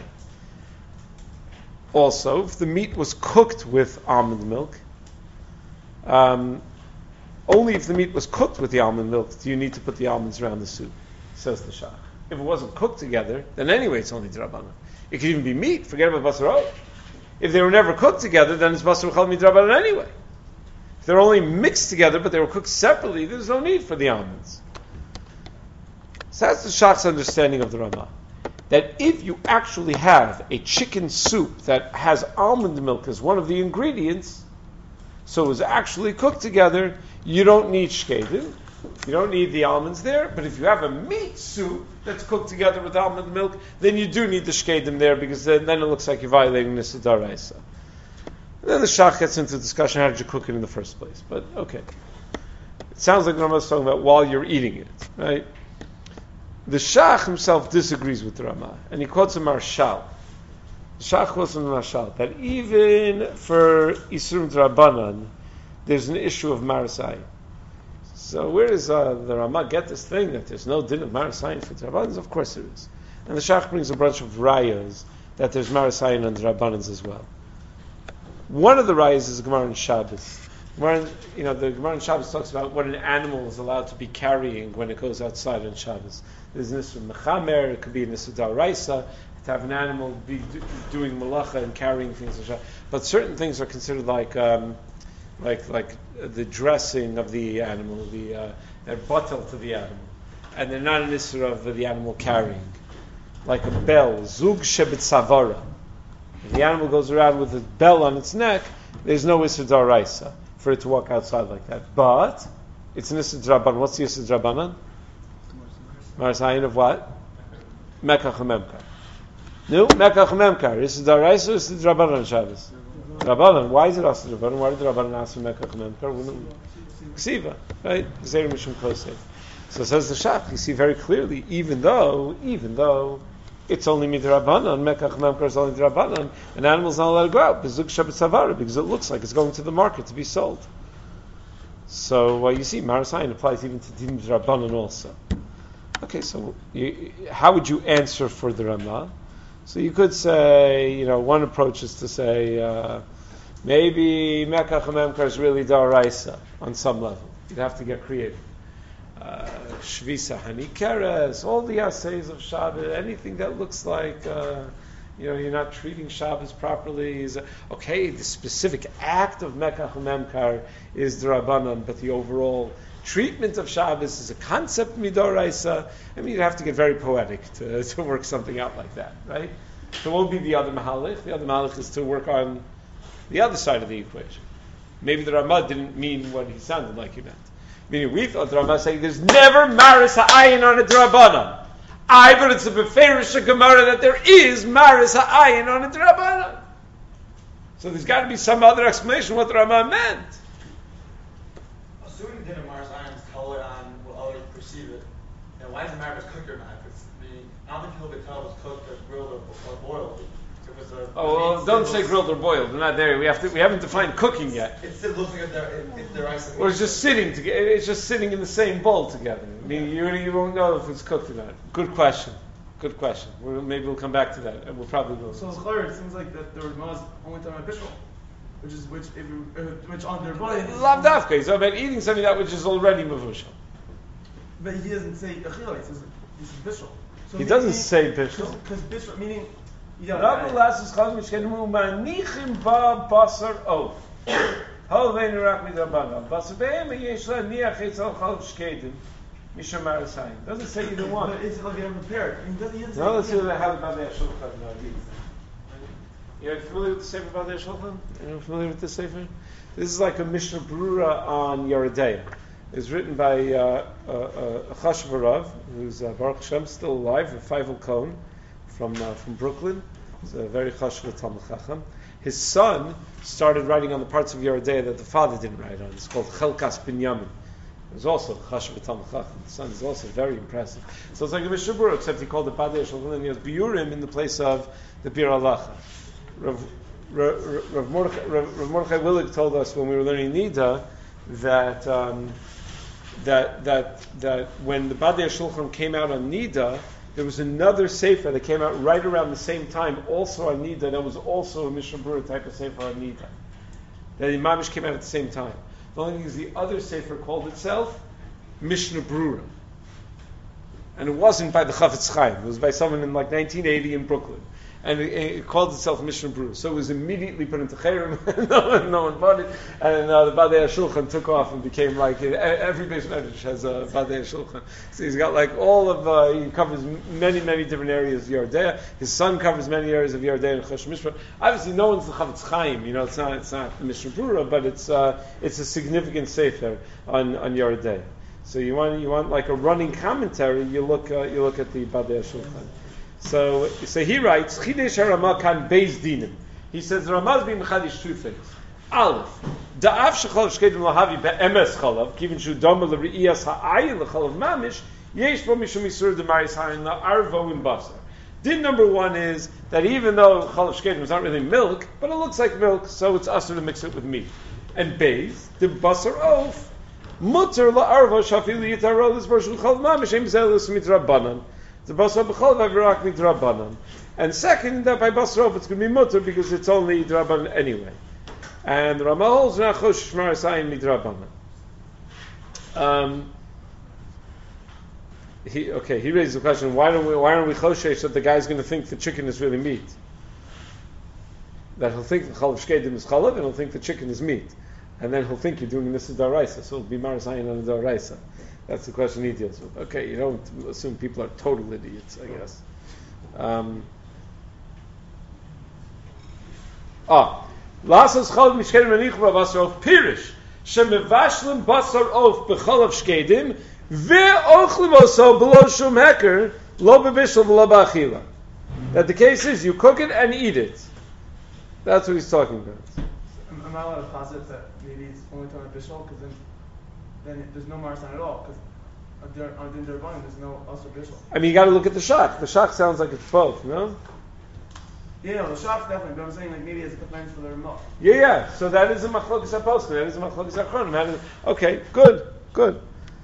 Speaker 1: Also, if the meat was cooked with almond milk, um, only if the meat was cooked with the almond milk do you need to put the almonds around the soup, says the Shach. If it wasn't cooked together, then anyway it's only D'Rabbanan. It could even be meat, forget about Basar. If they were never cooked together, then it's Basar Chal Midrabanan anyway. If they're only mixed together, but they were cooked separately, there's no need for the almonds. So that's the Shach's understanding of the Ramah. That if you actually have a chicken soup that has almond milk as one of the ingredients, so it was actually cooked together, you don't need shkedim, you don't need the almonds there, but if you have a meat soup that's cooked together with almond milk, then you do need the shkedim there, because then, then it looks like you're violating the Daraisa. And then the Shach gets into the discussion, how did you cook it in the first place? But okay. It sounds like Rama is talking about while you're eating it, right? The Shach himself disagrees with the Rama, and he quotes a Marshal. The Shach quotes a Marshal, that even for Isrum D'Rabbanan, there's an issue of Marasai. So where does uh, the Rama get this thing that there's no din of Marasai for D'Rabbanans? Of course there is. And the Shach brings a bunch of rayas that there's Marasai on D'Rabbanans as well. One of the rayas is Gemara in Shabbos. Gemara, you know, the Gemara in Shabbos talks about what an animal is allowed to be carrying when it goes outside on Shabbos. There's an Isra Mechamer, it could be an Isra D'Oraisa, to have an animal be do, doing malacha and carrying things on Shabbos. But certain things are considered like um, like like the dressing of the animal, the uh, they're batel to the animal, and they're not an Isra of the animal carrying, like a bell, Zug Shebet Savara. If the animal goes around with a bell on its neck, there's no Isra D'Oraisa for it to walk outside like that. But it's an Isra D'Rabbanan. What's the Isra D'Rabbanan? Marasayin of what? Mekach Memkar. No, Mekach Memkar. This is Daraisa, this is Rabbanan Shabbos. Rabbanan, why is it also Rabbanan? Why did Rabbanan ask for Mekach Memkar? Ksiva, right? Zera Mishum Kosei. So says the Shach, you see very clearly, even though, even though it's only midrabanan, Mekach Memkar is only midrabanan, an animal's not allowed to go out, Bezuk Shabbat Savara, because it looks like it's going to the market to be sold. So uh, you see, Marasayin applies even to Din Rabbanan also. Okay, so you, how would you answer for the Ramah? So you could say, you know, one approach is to say, uh, maybe Mekach Memkar is really Daraisa on some level. You'd have to get creative. Uh, Shvisa Hanikeres, all the assays of Shabbos, anything that looks like, uh, you know, you're not treating Shabbos properly. Is, okay, the specific act of Mekach Memkar is D'Rabbanan, but the overall treatment of Shabbos is a concept midoraisa. I mean, you'd have to get very poetic to, to work something out like that, right? So what would be the other mahalich? The other mahalich is to work on the other side of the equation. Maybe the Ramah didn't mean what he sounded like he meant. Meaning, we thought the Ramah saying there's never maris ha'ayin on a D'Rabbanan. I, but it's a beferish Gemara that there is maris ha'ayin on a D'Rabbanan. So there's got to be some other explanation what the Ramah meant.
Speaker 2: Assuming dinner Mars Iron is colored on what others perceive it, then why does it matter if it's cooked or not? If it's, I mean, I don't think people could tell if it's cooked or grilled or, or boiled. If it's a,
Speaker 1: oh, well, don't say grilled or boiled. We're not there. We have to. We haven't defined cooking yet.
Speaker 2: It still looks like if they're, if they're rice.
Speaker 1: Or it's just sitting together. It's just sitting in the same bowl together. I mean, you you won't know if it's cooked or not. Good question. Good question. We'll, maybe we'll come back to that, and we'll probably go.
Speaker 4: So clear. It seems like that the Ramah is only talking about bishul, which is which if you, uh, which on their body.
Speaker 1: Lav dafka. He's about eating something that which is already mavushal.
Speaker 4: But he doesn't say achila. He says he says bishul. So
Speaker 1: he doesn't say bishul.
Speaker 4: Because bishul meaning.
Speaker 1: Rabbi Lassus Chal Mishkenu Manichim Ba Basar Oaf. Hol Vein Rak Midrabanan. Basar Be'em Yesh La Niach Etzal Chal Shkedim Misham Marasayim. Doesn't say either one.
Speaker 4: But it's like you haven't prepared. I mean, doesn't he
Speaker 1: no, let's see what how about the Shulchan. You're familiar with the Sefer Badei Shulchan? Are you familiar with this Sefer? This is like a Mishnah Brura on Yeridea. It's written by uh, uh, uh, Chashav Rav, who's uh, Baruch Hashem, still alive, a Feivel Cohen from uh, from Brooklyn. He's a very Chashav Talmud Chacham. His son started writing on the parts of Yeridea that the father didn't write on. It's called Chelkas Binyamin. It was also Chashav Talmud Chacham. The son is also very impressive. So it's like a Mishnah Brura, except he called it Badei Shulchan, and he has Biurim in the place of the Bir Halacha. Rav, Rav, Rav, Mordechai, Rav, Rav Mordechai Willig told us when we were learning Nida that um, that that that when the Badei Shulchan came out on Nida, there was another sefer that came out right around the same time, also on Nida. That was also a Mishnah Brura type of sefer on Nida. That Imamish came out at the same time. The only thing is the other sefer called itself Mishnah Brura, and it wasn't by the Chafetz Chaim. It was by someone in like nineteen eighty in Brooklyn. And it, it called itself Mishnah Brura. So it was immediately put into Cherem. no, one, no one bought it. And uh, the Badei Shulchan took off and became like, uh, every base medrash has a Badei Shulchan. So he's got like all of, uh, he covers many, many different areas of Yeridea. His son covers many areas of Yeridea and Choshen Mishpah. Obviously no one's the Chafetz Chaim, you know, it's not, it's not the Mishnah Brura, but it's, uh, it's a significant sefer on, on Yeridea. So you want, you want like a running commentary, you look, uh, you look at the Badei Shulchan. So, so he writes, Chidesh HaRamah kan beis dinim. He says the Ramah is being mechadish two things. Aleph, da'af shechol shkedim lahavi be'emes chalav, kivin shu doma l're'iyas ha'ayin l'chalav mamish, yesh bo mishum yisur d'maris ha'ayin la'arvo in basar. Din number one is that even though chalav shkedim is not really milk, but it looks like milk, so it's usher to mix it with meat. And beis, the basar oaf, mutter la'arvo shafili yitaro l'zbar chalav mamish, em zelus mitrabanan. The basar b'chol v'avirak midrabanan, and second that by basar off it's going to be mutter because it's only drabanan anyway. And the Ramah holds nachosh shmarasayin midrabanan. Um, he okay. He raises the question: Why don't we? Why aren't we choshesh that the guy's going to think the chicken is really meat? That he'll think the chalav shkedim is chalav, and he'll think the chicken is meat, and then he'll think you're doing this as daraisa, so it'll be marasayin on the daraisa. That's the question he deals with. Okay, you don't assume people are total idiots, I guess. Um, ah, Lasas chal mishkedim anichva basar of pirish shemevashlim basar of bechalav shkedim ve'ochlim oso below shum heker lo bebishul v'lo ba'achila. That the case is you cook it and eat it. That's what he's talking about.
Speaker 4: I'm, I'm not allowed to posit that maybe it's only talking about bishul, because then, then it, there's no marasan at all, because on din derbanim there's no also bishul.
Speaker 1: I mean, you got to look at the shach. The shach sounds like it's both, no?
Speaker 4: Yeah, no, the shach definitely, but I'm saying like maybe it's a complaint for the remote.
Speaker 1: Yeah, yeah. So that is a machlokas haposkim. That is a machlokas achronim. That is- Okay, good, good.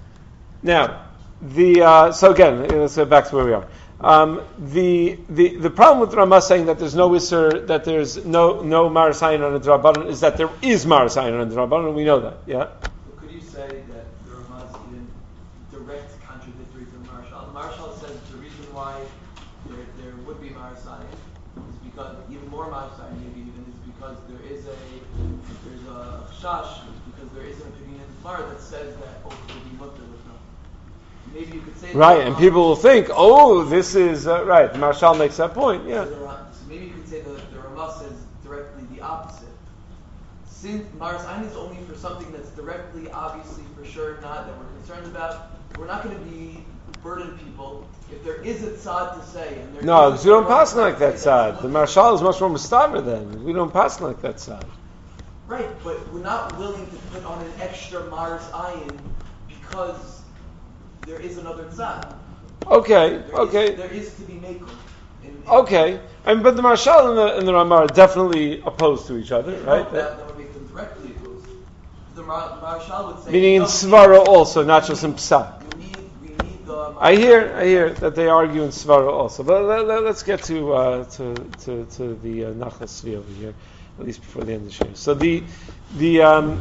Speaker 1: Now, the uh, so again, let's go back to where we are. Um, the the the problem with Ramah saying that there's no iser, that there's no no marasayin on a drabanan, is that there is marasayin on a drabanan. We know that. Yeah.
Speaker 6: Could you say that the Ramah is even direct contradictory to the Marshal? The Marshal says the reason why there, there would be marasayin is because even more marasayin maybe even is because there is a there's a shash because there is an opinion in the Gemara that says that both will be mutter with no. Maybe you could say
Speaker 1: Right,
Speaker 6: that
Speaker 1: and people will think, oh, this is uh, right. The Marshal makes that point. Yeah.
Speaker 6: So the Ra- so maybe you could say that the Ramah says directly the opposite. Since Maris Ayin is only for something that's directly, obviously, for sure, not that we're concerned about, we're not going to be burden people. If there is a tzad to say, and there
Speaker 1: No,
Speaker 6: is
Speaker 1: because we don't
Speaker 6: a
Speaker 1: pass
Speaker 6: tzad
Speaker 1: like
Speaker 6: to
Speaker 1: that
Speaker 6: say
Speaker 1: side.
Speaker 6: that's
Speaker 1: The
Speaker 6: mutter.
Speaker 1: Marshal is much more mustaver then. We don't pass like that side.
Speaker 6: Right, but we're not willing to put on an extra Maris Ayin because there is another tzad.
Speaker 1: Okay,
Speaker 6: There is-
Speaker 1: okay.
Speaker 6: there is to be makel. in- in-
Speaker 1: Okay, I mean, but the Marshal and the, and the Ramah are definitely opposed to each other,
Speaker 6: No,
Speaker 1: right?
Speaker 6: That, that would make them directly opposed. The Mar- Marshal would say...
Speaker 1: Meaning in
Speaker 6: no,
Speaker 1: Svara also, not just in Psak.
Speaker 6: You need, we need the...
Speaker 1: I hear, I hear that they argue in Svara also. But let, let, let's get to uh, to, to to the uh, Nachlas Tzvi over here, at least before the end of the year. So the the um,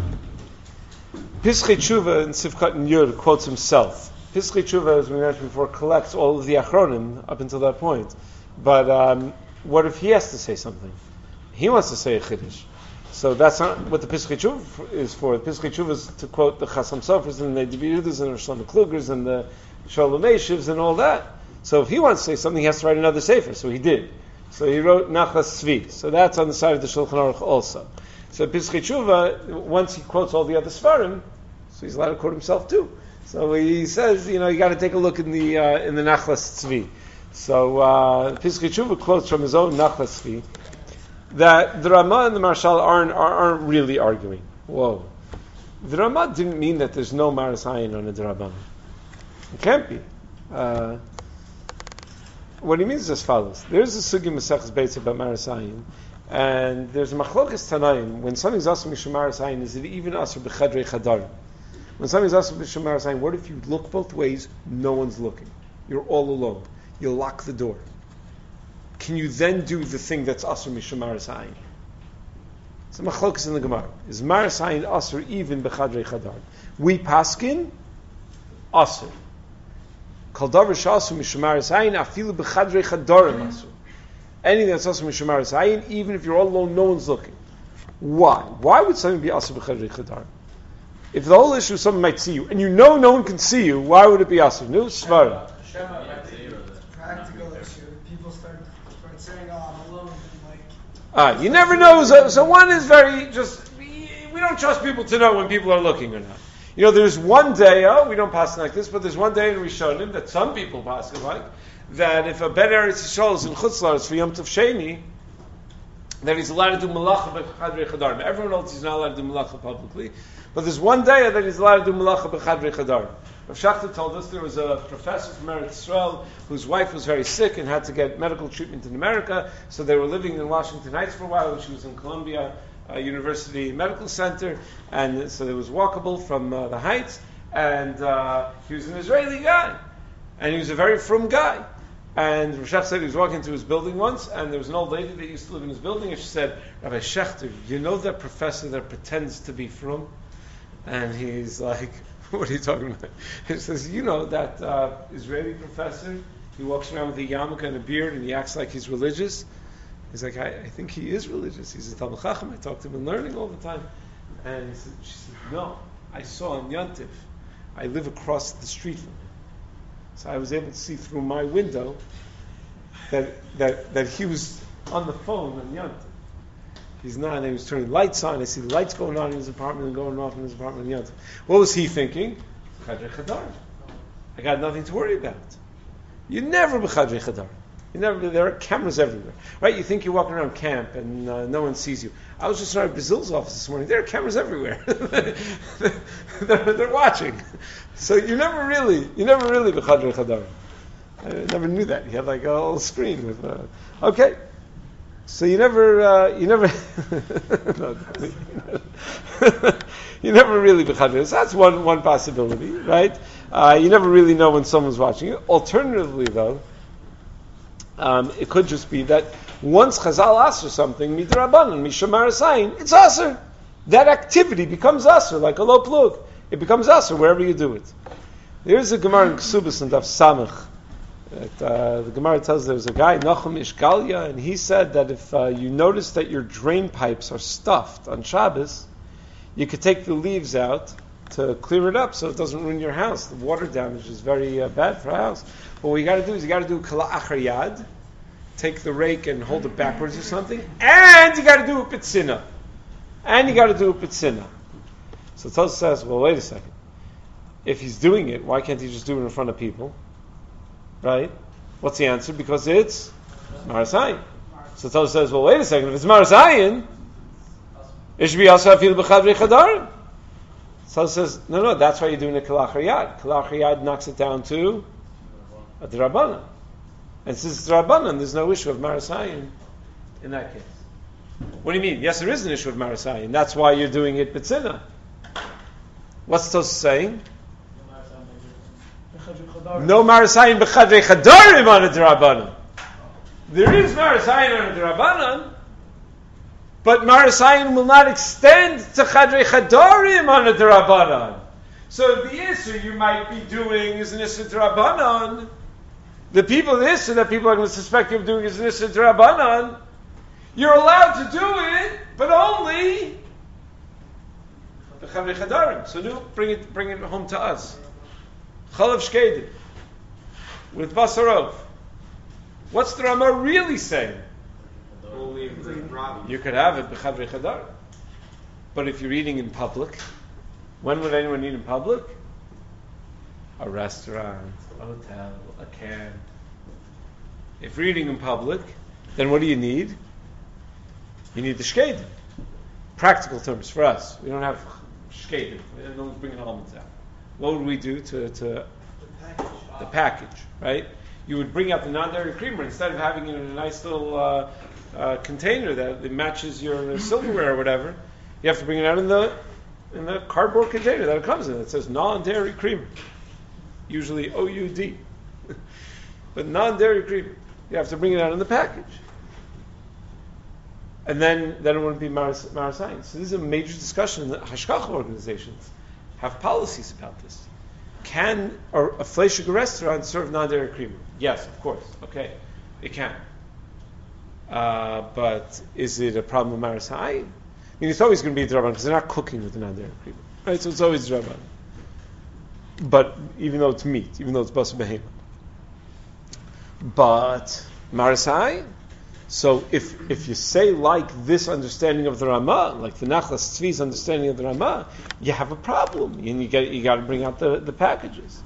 Speaker 1: Pischei Tshuva in Sivkat and Yud quotes himself. Pischei Tshuva, as we mentioned before, collects all of the Achronim up until that point. But um, what if he has to say something? He wants to say a Chiddush. So that's not what the Pischei Tshuva is for. The Pischei Tshuva is to quote the Chasam Sofers and the Dividudas and the Shlomo Klugers and the Shalom Eshivs and all that. So if he wants to say something, he has to write another sefer. So he did. So he wrote Nachlas Tzvi. So that's on the side of the Shulchan Aruch also. So Pischei Tshuva, once he quotes all the other Svarim, so he's allowed to quote himself too. So he says, you know, you got to take a look in the uh, in the Nachlas Tzvi. So uh, Pischei Tshuva quotes from his own Nachlas Tzvi that the Ramah and the Marshal aren't aren't really arguing. Whoa, the Ramah didn't mean that there's no Maras Ayin on a Draban. It can't be. Uh, what he means is as follows: there's a sugi Maseches Beitz about Maras Ayin, and there's a machlokas Tanaim when something's asur mishum Maras Ayin. Is it even asur b'chadrei chadar? When something's asur mishum Maras Ayin, what if you look both ways? No one's looking. You're all alone. You lock the door. Can you then do the thing that's asur mishum Maras Ayin? It's a machlokas in the Gemara. Is Maras Ayin asur even b'chadrei chadar? We paskin asur. Kol davar sh'asur mishum Maras Ayin afilu b'chadrei chadarim asur. Anything that's asur mishum Maras Ayin, even if you're all alone, no one's looking. Why? Why would something be asur b'chadrei chadarim? If the whole issue is someone might see you, and you know no one can see you, why would it be asur? No, svara.
Speaker 7: Practical issue. People start, start saying, "Oh, I'm alone," and like.
Speaker 1: Ah, you never know. So, so one is very just. We, we don't trust people to know when people are looking or not. You know, there's one day. Oh, we don't pass like this, but there's one day in Rishonim that some people pass like that. If a Ben Eretz Yisrael is in Chutz La'aretz for Yom Tov Sheni, that he's allowed to do malacha b'chadrei chadarim. Everyone else he's not allowed to do malacha publicly, but there's one day that he's allowed to do malacha b'chadrei chadarim. Rav Schachter told us there was a professor from Eretz Yisrael whose wife was very sick and had to get medical treatment in America, so they were living in Washington Heights for a while, and she was in Columbia uh, University Medical Center, and so it was walkable from uh, the Heights, and uh, he was an Israeli guy, and he was a very frum guy. And Rav Schachter said he was walking into his building once, and there was an old lady that used to live in his building, and she said, Rabbi Schachter, you know that professor that pretends to be frum? And he's like, what are you talking about? He says, you know that uh, Israeli professor, he walks around with a yarmulke and a beard, and he acts like he's religious. He's like, I, I think he is religious. He's a Talmud Chacham. I talk to him in learning all the time. And he said, she said, no, I saw on Yantif. I live across the street from him. So I was able to see through my window that that, that he was on the phone on Yantif. He's not, and he was turning lights on. I see the lights going on in his apartment and going off in his apartment on Yantif. What was he thinking? Chadrei chadar. I got nothing to worry about. You never b'chadrei chadarim. You never. There are cameras everywhere, right? You think you're walking around camp and uh, no one sees you. I was just around Brazil's office this morning. There are cameras everywhere. they're, they're watching. So you never really, you never really b'chadrei chadarim. I never knew that. You had like a little screen with. Uh, okay. So you never, uh, you never, no, you never really b'chadrei. So that's one one possibility, right? Uh, you never really know when someone's watching you. Alternatively, though. Um, it could just be that once Chazal asks for something, midrabanan, mishamar sayin, it's aser. That activity becomes aser, like a low plug. It becomes aser wherever you do it. There's a Gemara in Ksubas and Daf Samach. That, uh, the Gemara tells there's a guy, Nachum Ishgalia, and he said that if uh, you notice that your drain pipes are stuffed on Shabbos, you could take the leaves out to clear it up so it doesn't ruin your house. The water damage is very uh, bad for a house. But what you got to do is you got to do kala achar yad, take the rake and hold it backwards or something, and you got to do a pitzina, and you got to do a pitzina. So Tosfos says, well, wait a second. If he's doing it, why can't he just do it in front of people? Right? What's the answer? Because it's marasayin. So Tosfos says, well, wait a second. If it's marasayin, it should be also afil b'chadrei chadarim. So says, no, no, that's why you're doing a kala achar yad. Kala achar yad knocks it down to a D'Rabbanan. And since it's D'Rabbanan, there's no issue of Marasayin in that case. What do you mean? Yes, there is an issue of Marasayin. That's why you're doing it B'tzina. What's Tosfos saying? No Marasayin b'chadrei chadarim on a D'Rabbanan. There is Marasayin on a D'Rabbanan, but Marasayin will not extend to chadrei chadarim on a D'Rabbanan. So the issue you might be doing is an issue D'Rabbanan. The people, the issue that people are going to suspect you of doing is an issue D'Rabbanan. You're allowed to do it, but only the chadrei chadarim. So now bring it, bring it home to us. Chalav shkedim with basarov. What's the Rama really saying? You could have it b'chadrei chadarim. But if you're eating in public, when would anyone eat in public? A restaurant, a hotel, a camp. If you're eating in public, then what do you need? You need the shkedim. Practical terms for us. We don't have shkedim. No one's bringing almonds out. What would we do to, to
Speaker 7: The package.
Speaker 1: the package, right? You would bring out the non-dairy creamer instead of having it in a nice little uh, uh, container that, that matches your silverware or whatever. You have to bring it out in the in the cardboard container that it comes in. It says non-dairy creamer, usually O U D, but non-dairy creamer. You have to bring it out in the package, and then then it wouldn't be maras, marasayin. So this is a major discussion. The hashgacha organizations have policies about this. Can a, a fleishig restaurant serve non-dairy creamer? Yes, of course. Okay, it can. Uh, but is it a problem with marasayin? I mean, it's always going to be D'Rabbanan because they're not cooking with the non-dairy creamer, right? So it's always D'Rabbanan. But even though it's meat, even though it's basar behema, but marasayin. So if if you say like this understanding of the Rama, like the Nachlas Tzvi's understanding of the Rama, you have a problem, and you get you got to bring out the, the packages.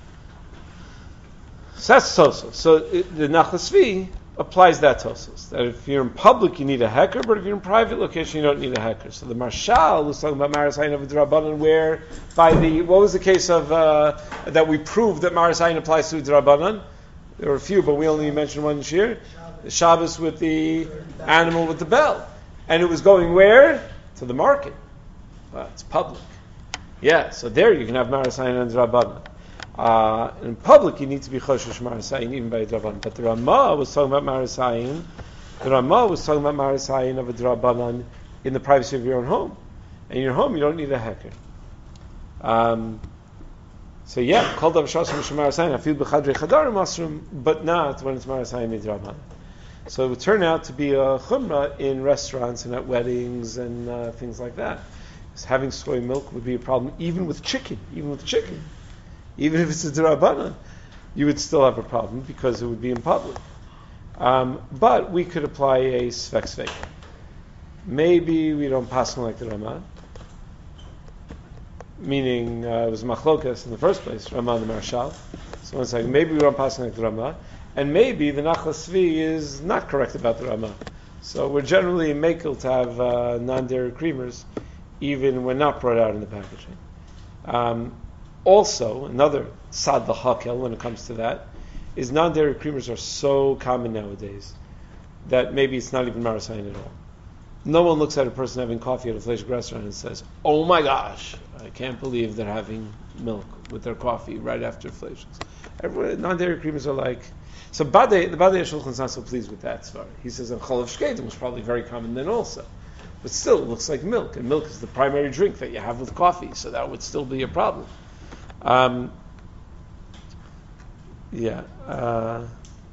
Speaker 1: So that's Tosfos. So it, the Nachlas Tzvi applies that Tosfos, that if you're in public you need a hecker, but if you're in private location you don't need a hecker. So the Marshal was talking about Marasayin of the D'Rabbanan, where by the what was the case of uh, that we proved that Marasayin applies to D'Rabbanan? There were a few, but we only mentioned one shir. The Shabbos with the animal with the bell. And it was going where? To the market. Well, it's public. Yeah, so there you can have Marasayin and D'Rabbanan. Uh, in public you need to be Choshesh Marasayin even by D'Rabbanan. But the Rama was talking about Marasayin. The Rama was talking about Marasayin of a D'Rabbanan in the privacy of your own home. And in your home you don't need a hecker. Um, so yeah, called up Shasam Marasayin, I feel b'chadrei chadarim masrum, but not when it's Marasayin D'Rabbanan. So it would turn out to be a chumrah in restaurants and at weddings and uh, things like that. Because having soy milk would be a problem, even with chicken. Even with chicken, even if it's a D'Rabbanan, you would still have a problem because it would be in public. Um, but we could apply a svek svek. Maybe we don't pass on like the Rama, meaning uh, it was machlokas in the first place, Rama and the Marshal. So So one second. Maybe we don't pass like the Rama, and maybe the Nachlas Tzvi is not correct about the Rama. So we're generally makel to have uh, non-dairy creamers, even when not brought out in the packaging. Um, also, another sad l'hakel when it comes to that is non-dairy creamers are so common nowadays that maybe it's not even marasayin at all. No one looks at a person having coffee at a Fleischig restaurant and says, "Oh my gosh, I can't believe they're having milk with their coffee right after Fleischig." Everyone, non-dairy creamers are like. So Badei, the Badei Shulchan is not so pleased with that story. He says that Chalav Shkedim was probably very common then also, but still it looks like milk, and milk is the primary drink that you have with coffee, so that would still be a problem. Um, yeah. Uh,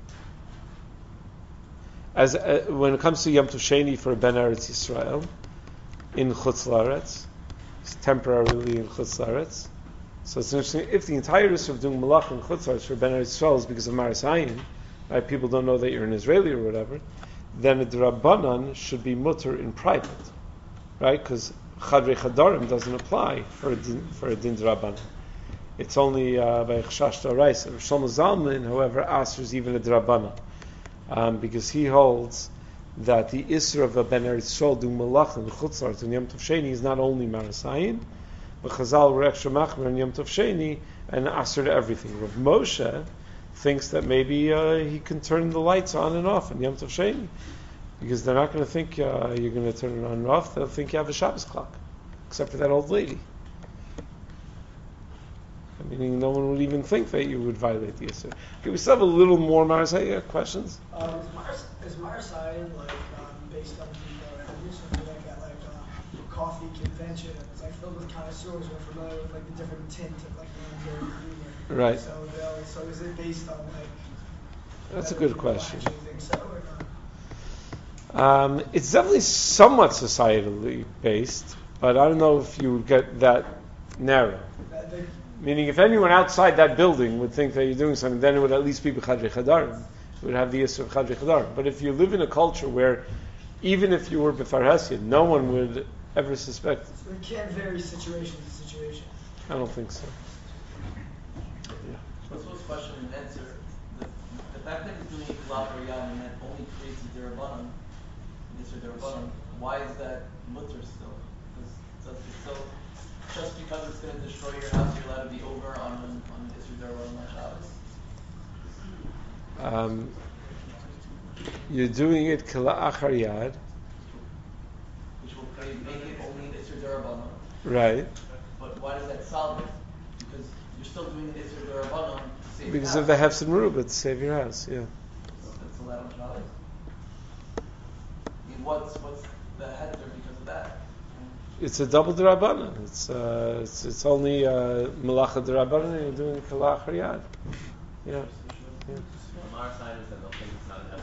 Speaker 1: As uh, when it comes to Yom Tov Sheni for Ben Eretz Yisrael in Chutz La'aretz, it's temporarily in Chutz La'aretz. So it's interesting. If the entire issue of doing Malach in Chutz La'aretz for Ben Eretz Yisrael is because of Maris Ayin, right? People don't know that you're an Israeli or whatever. Then a Drabanan should be mutter in private, right? Because Chadrei Chadarim doesn't apply for a din, for a din Drabanan. It's only uh, by Chashash D'Oraisa. Shlomo Zalman, however, asks even a Drabanan. Um, because he holds that the Isra of a Ben Eretz Yisrael doing Malach and Chutz La'aretz and Yom Tov Sheni is not only Marasayin, but Chazal were extra machmer and Yom Tov Sheni and Asr to everything. Rav Moshe thinks that maybe uh, he can turn the lights on and off in Yom Tov Sheni, because they're not going to think uh, you're going to turn it on and off. They'll think you have a Shabbos clock, except for that old lady. Meaning no one would even think that you would violate the Yisr. Okay, we still have a little more Marasai questions?
Speaker 7: Um, is Mars is Marasai like um, based on the uh, usually like at like a coffee convention? It's like filled with connoisseurs who are familiar with like the different tint of like non-dairy creamer.
Speaker 1: Right.
Speaker 7: So they'll- so is it based on like?
Speaker 1: That's a
Speaker 7: whether
Speaker 1: good
Speaker 7: people
Speaker 1: question.
Speaker 7: actually think so or not?
Speaker 1: Um, it's definitely somewhat societally based, but I don't know if you would get that narrow.
Speaker 7: That they,
Speaker 1: Meaning, if anyone outside that building would think that you're doing something, then it would at least be b'chadrei chadarim. It would have the issue of chadrei chadarim. But if you live in a culture where, even if you were b'farhesia, no one would ever suspect.
Speaker 7: so it can't vary situation to situation.
Speaker 1: I don't think so. Yeah.
Speaker 6: What's what's question and answer? The, the fact that he's doing Kalaf or Yam and that only creates a Dirabanan, this or Dirabanan, why is that mutter still? Because it's still, just because it's going to destroy your house, you're allowed to be over on on this or Dirabanan on Shabbos?
Speaker 1: Um, you're doing it k'la'achar yad,
Speaker 6: Which will create, make it only this or Dirabanan.
Speaker 1: right?
Speaker 6: But why does that solve it? Because you're still doing this or Dirabanan to save
Speaker 1: Because
Speaker 6: your
Speaker 1: of the
Speaker 6: house.
Speaker 1: hefs and merubah to save your house, yeah.
Speaker 6: So that's allowed on Shabbos. I mean, what's what's the header because of that?
Speaker 1: It's a double d'Rabbanan. It's, uh, it's it's only uh, malacha d'Rabbanan, and you're doing k'la'achar yad. Yeah. yeah.
Speaker 3: The Marasayin is that they'll think it's not an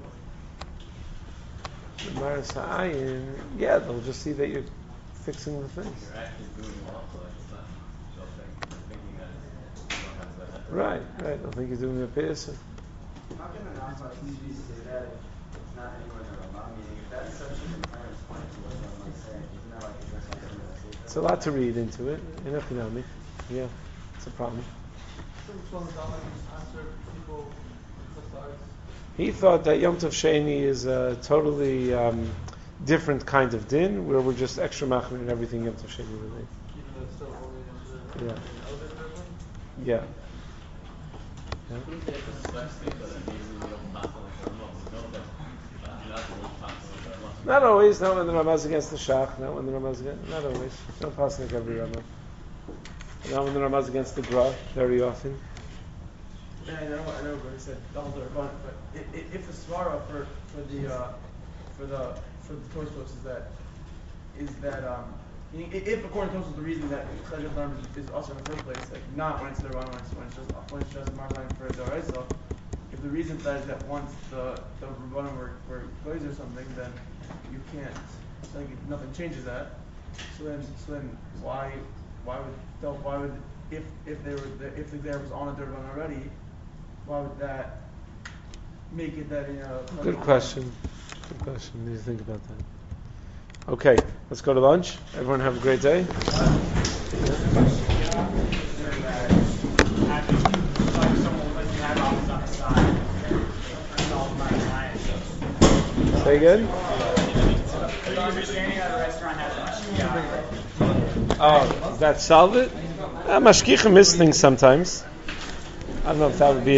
Speaker 3: Hefes
Speaker 1: Maris Ha'ayin, yeah, they'll just see that you're fixing the things.
Speaker 3: You're actually doing it also, like it's not they'll think, they're thinking that it's, you don't have to have to-
Speaker 1: Right, right. I think you're doing a person.
Speaker 8: How can a non-Talmud say that if it's not anywhere in the Ramah? Meaning, if that's such a concurrence point to what I'm like saying, isn't that like addressing something that's
Speaker 1: It's a lot to read into it. In economic, yeah, it's a problem.
Speaker 2: So Shlomo Zalman answered people with stars.
Speaker 1: He thought that Yom Tov Sheni is a totally um, different kind of din, where we're just extra machmir and everything Yom Tov Sheni related.
Speaker 2: Even though it's still only in the
Speaker 1: Yeah.
Speaker 2: elevator version.
Speaker 1: Yeah. Yeah.
Speaker 3: Couldn't they just flex things so that maybe we don't pass on the Ramah? We know that uh, not the most pass on the Ramah.
Speaker 1: Not always. Not when the Ramah is against the Shach. Not when the Ramah is against. Not always. Don't pass like every Ramah. Not when the Ramah is against the Gra. Very often.
Speaker 4: And I know, I know, but he said double Dirabanan, but i- i- if the svara for for the uh, for the for the Tosfos is that is that um i- i- if according to Tosfos the reason that Chayil Dharma is also in the first place, like not when it's Dirabanan, when it's when it's just when it's just Marzayin for Doraisa, if the reason for that is that once the the Rabbanim were were glaze or something, then you can't like nothing changes that. So then so then why why would don't why would if if they were the, if the exam was on a Dirabanan already, why would that make it that you know?
Speaker 1: Good question. Good question. Need to think about that. Okay, let's go to lunch. Everyone have a great day.
Speaker 8: that.
Speaker 1: Say again?
Speaker 9: The understanding that a restaurant has mashgiach.
Speaker 1: Oh, does that solve it? Uh, mashgichim miss things sometimes. I don't know if that would be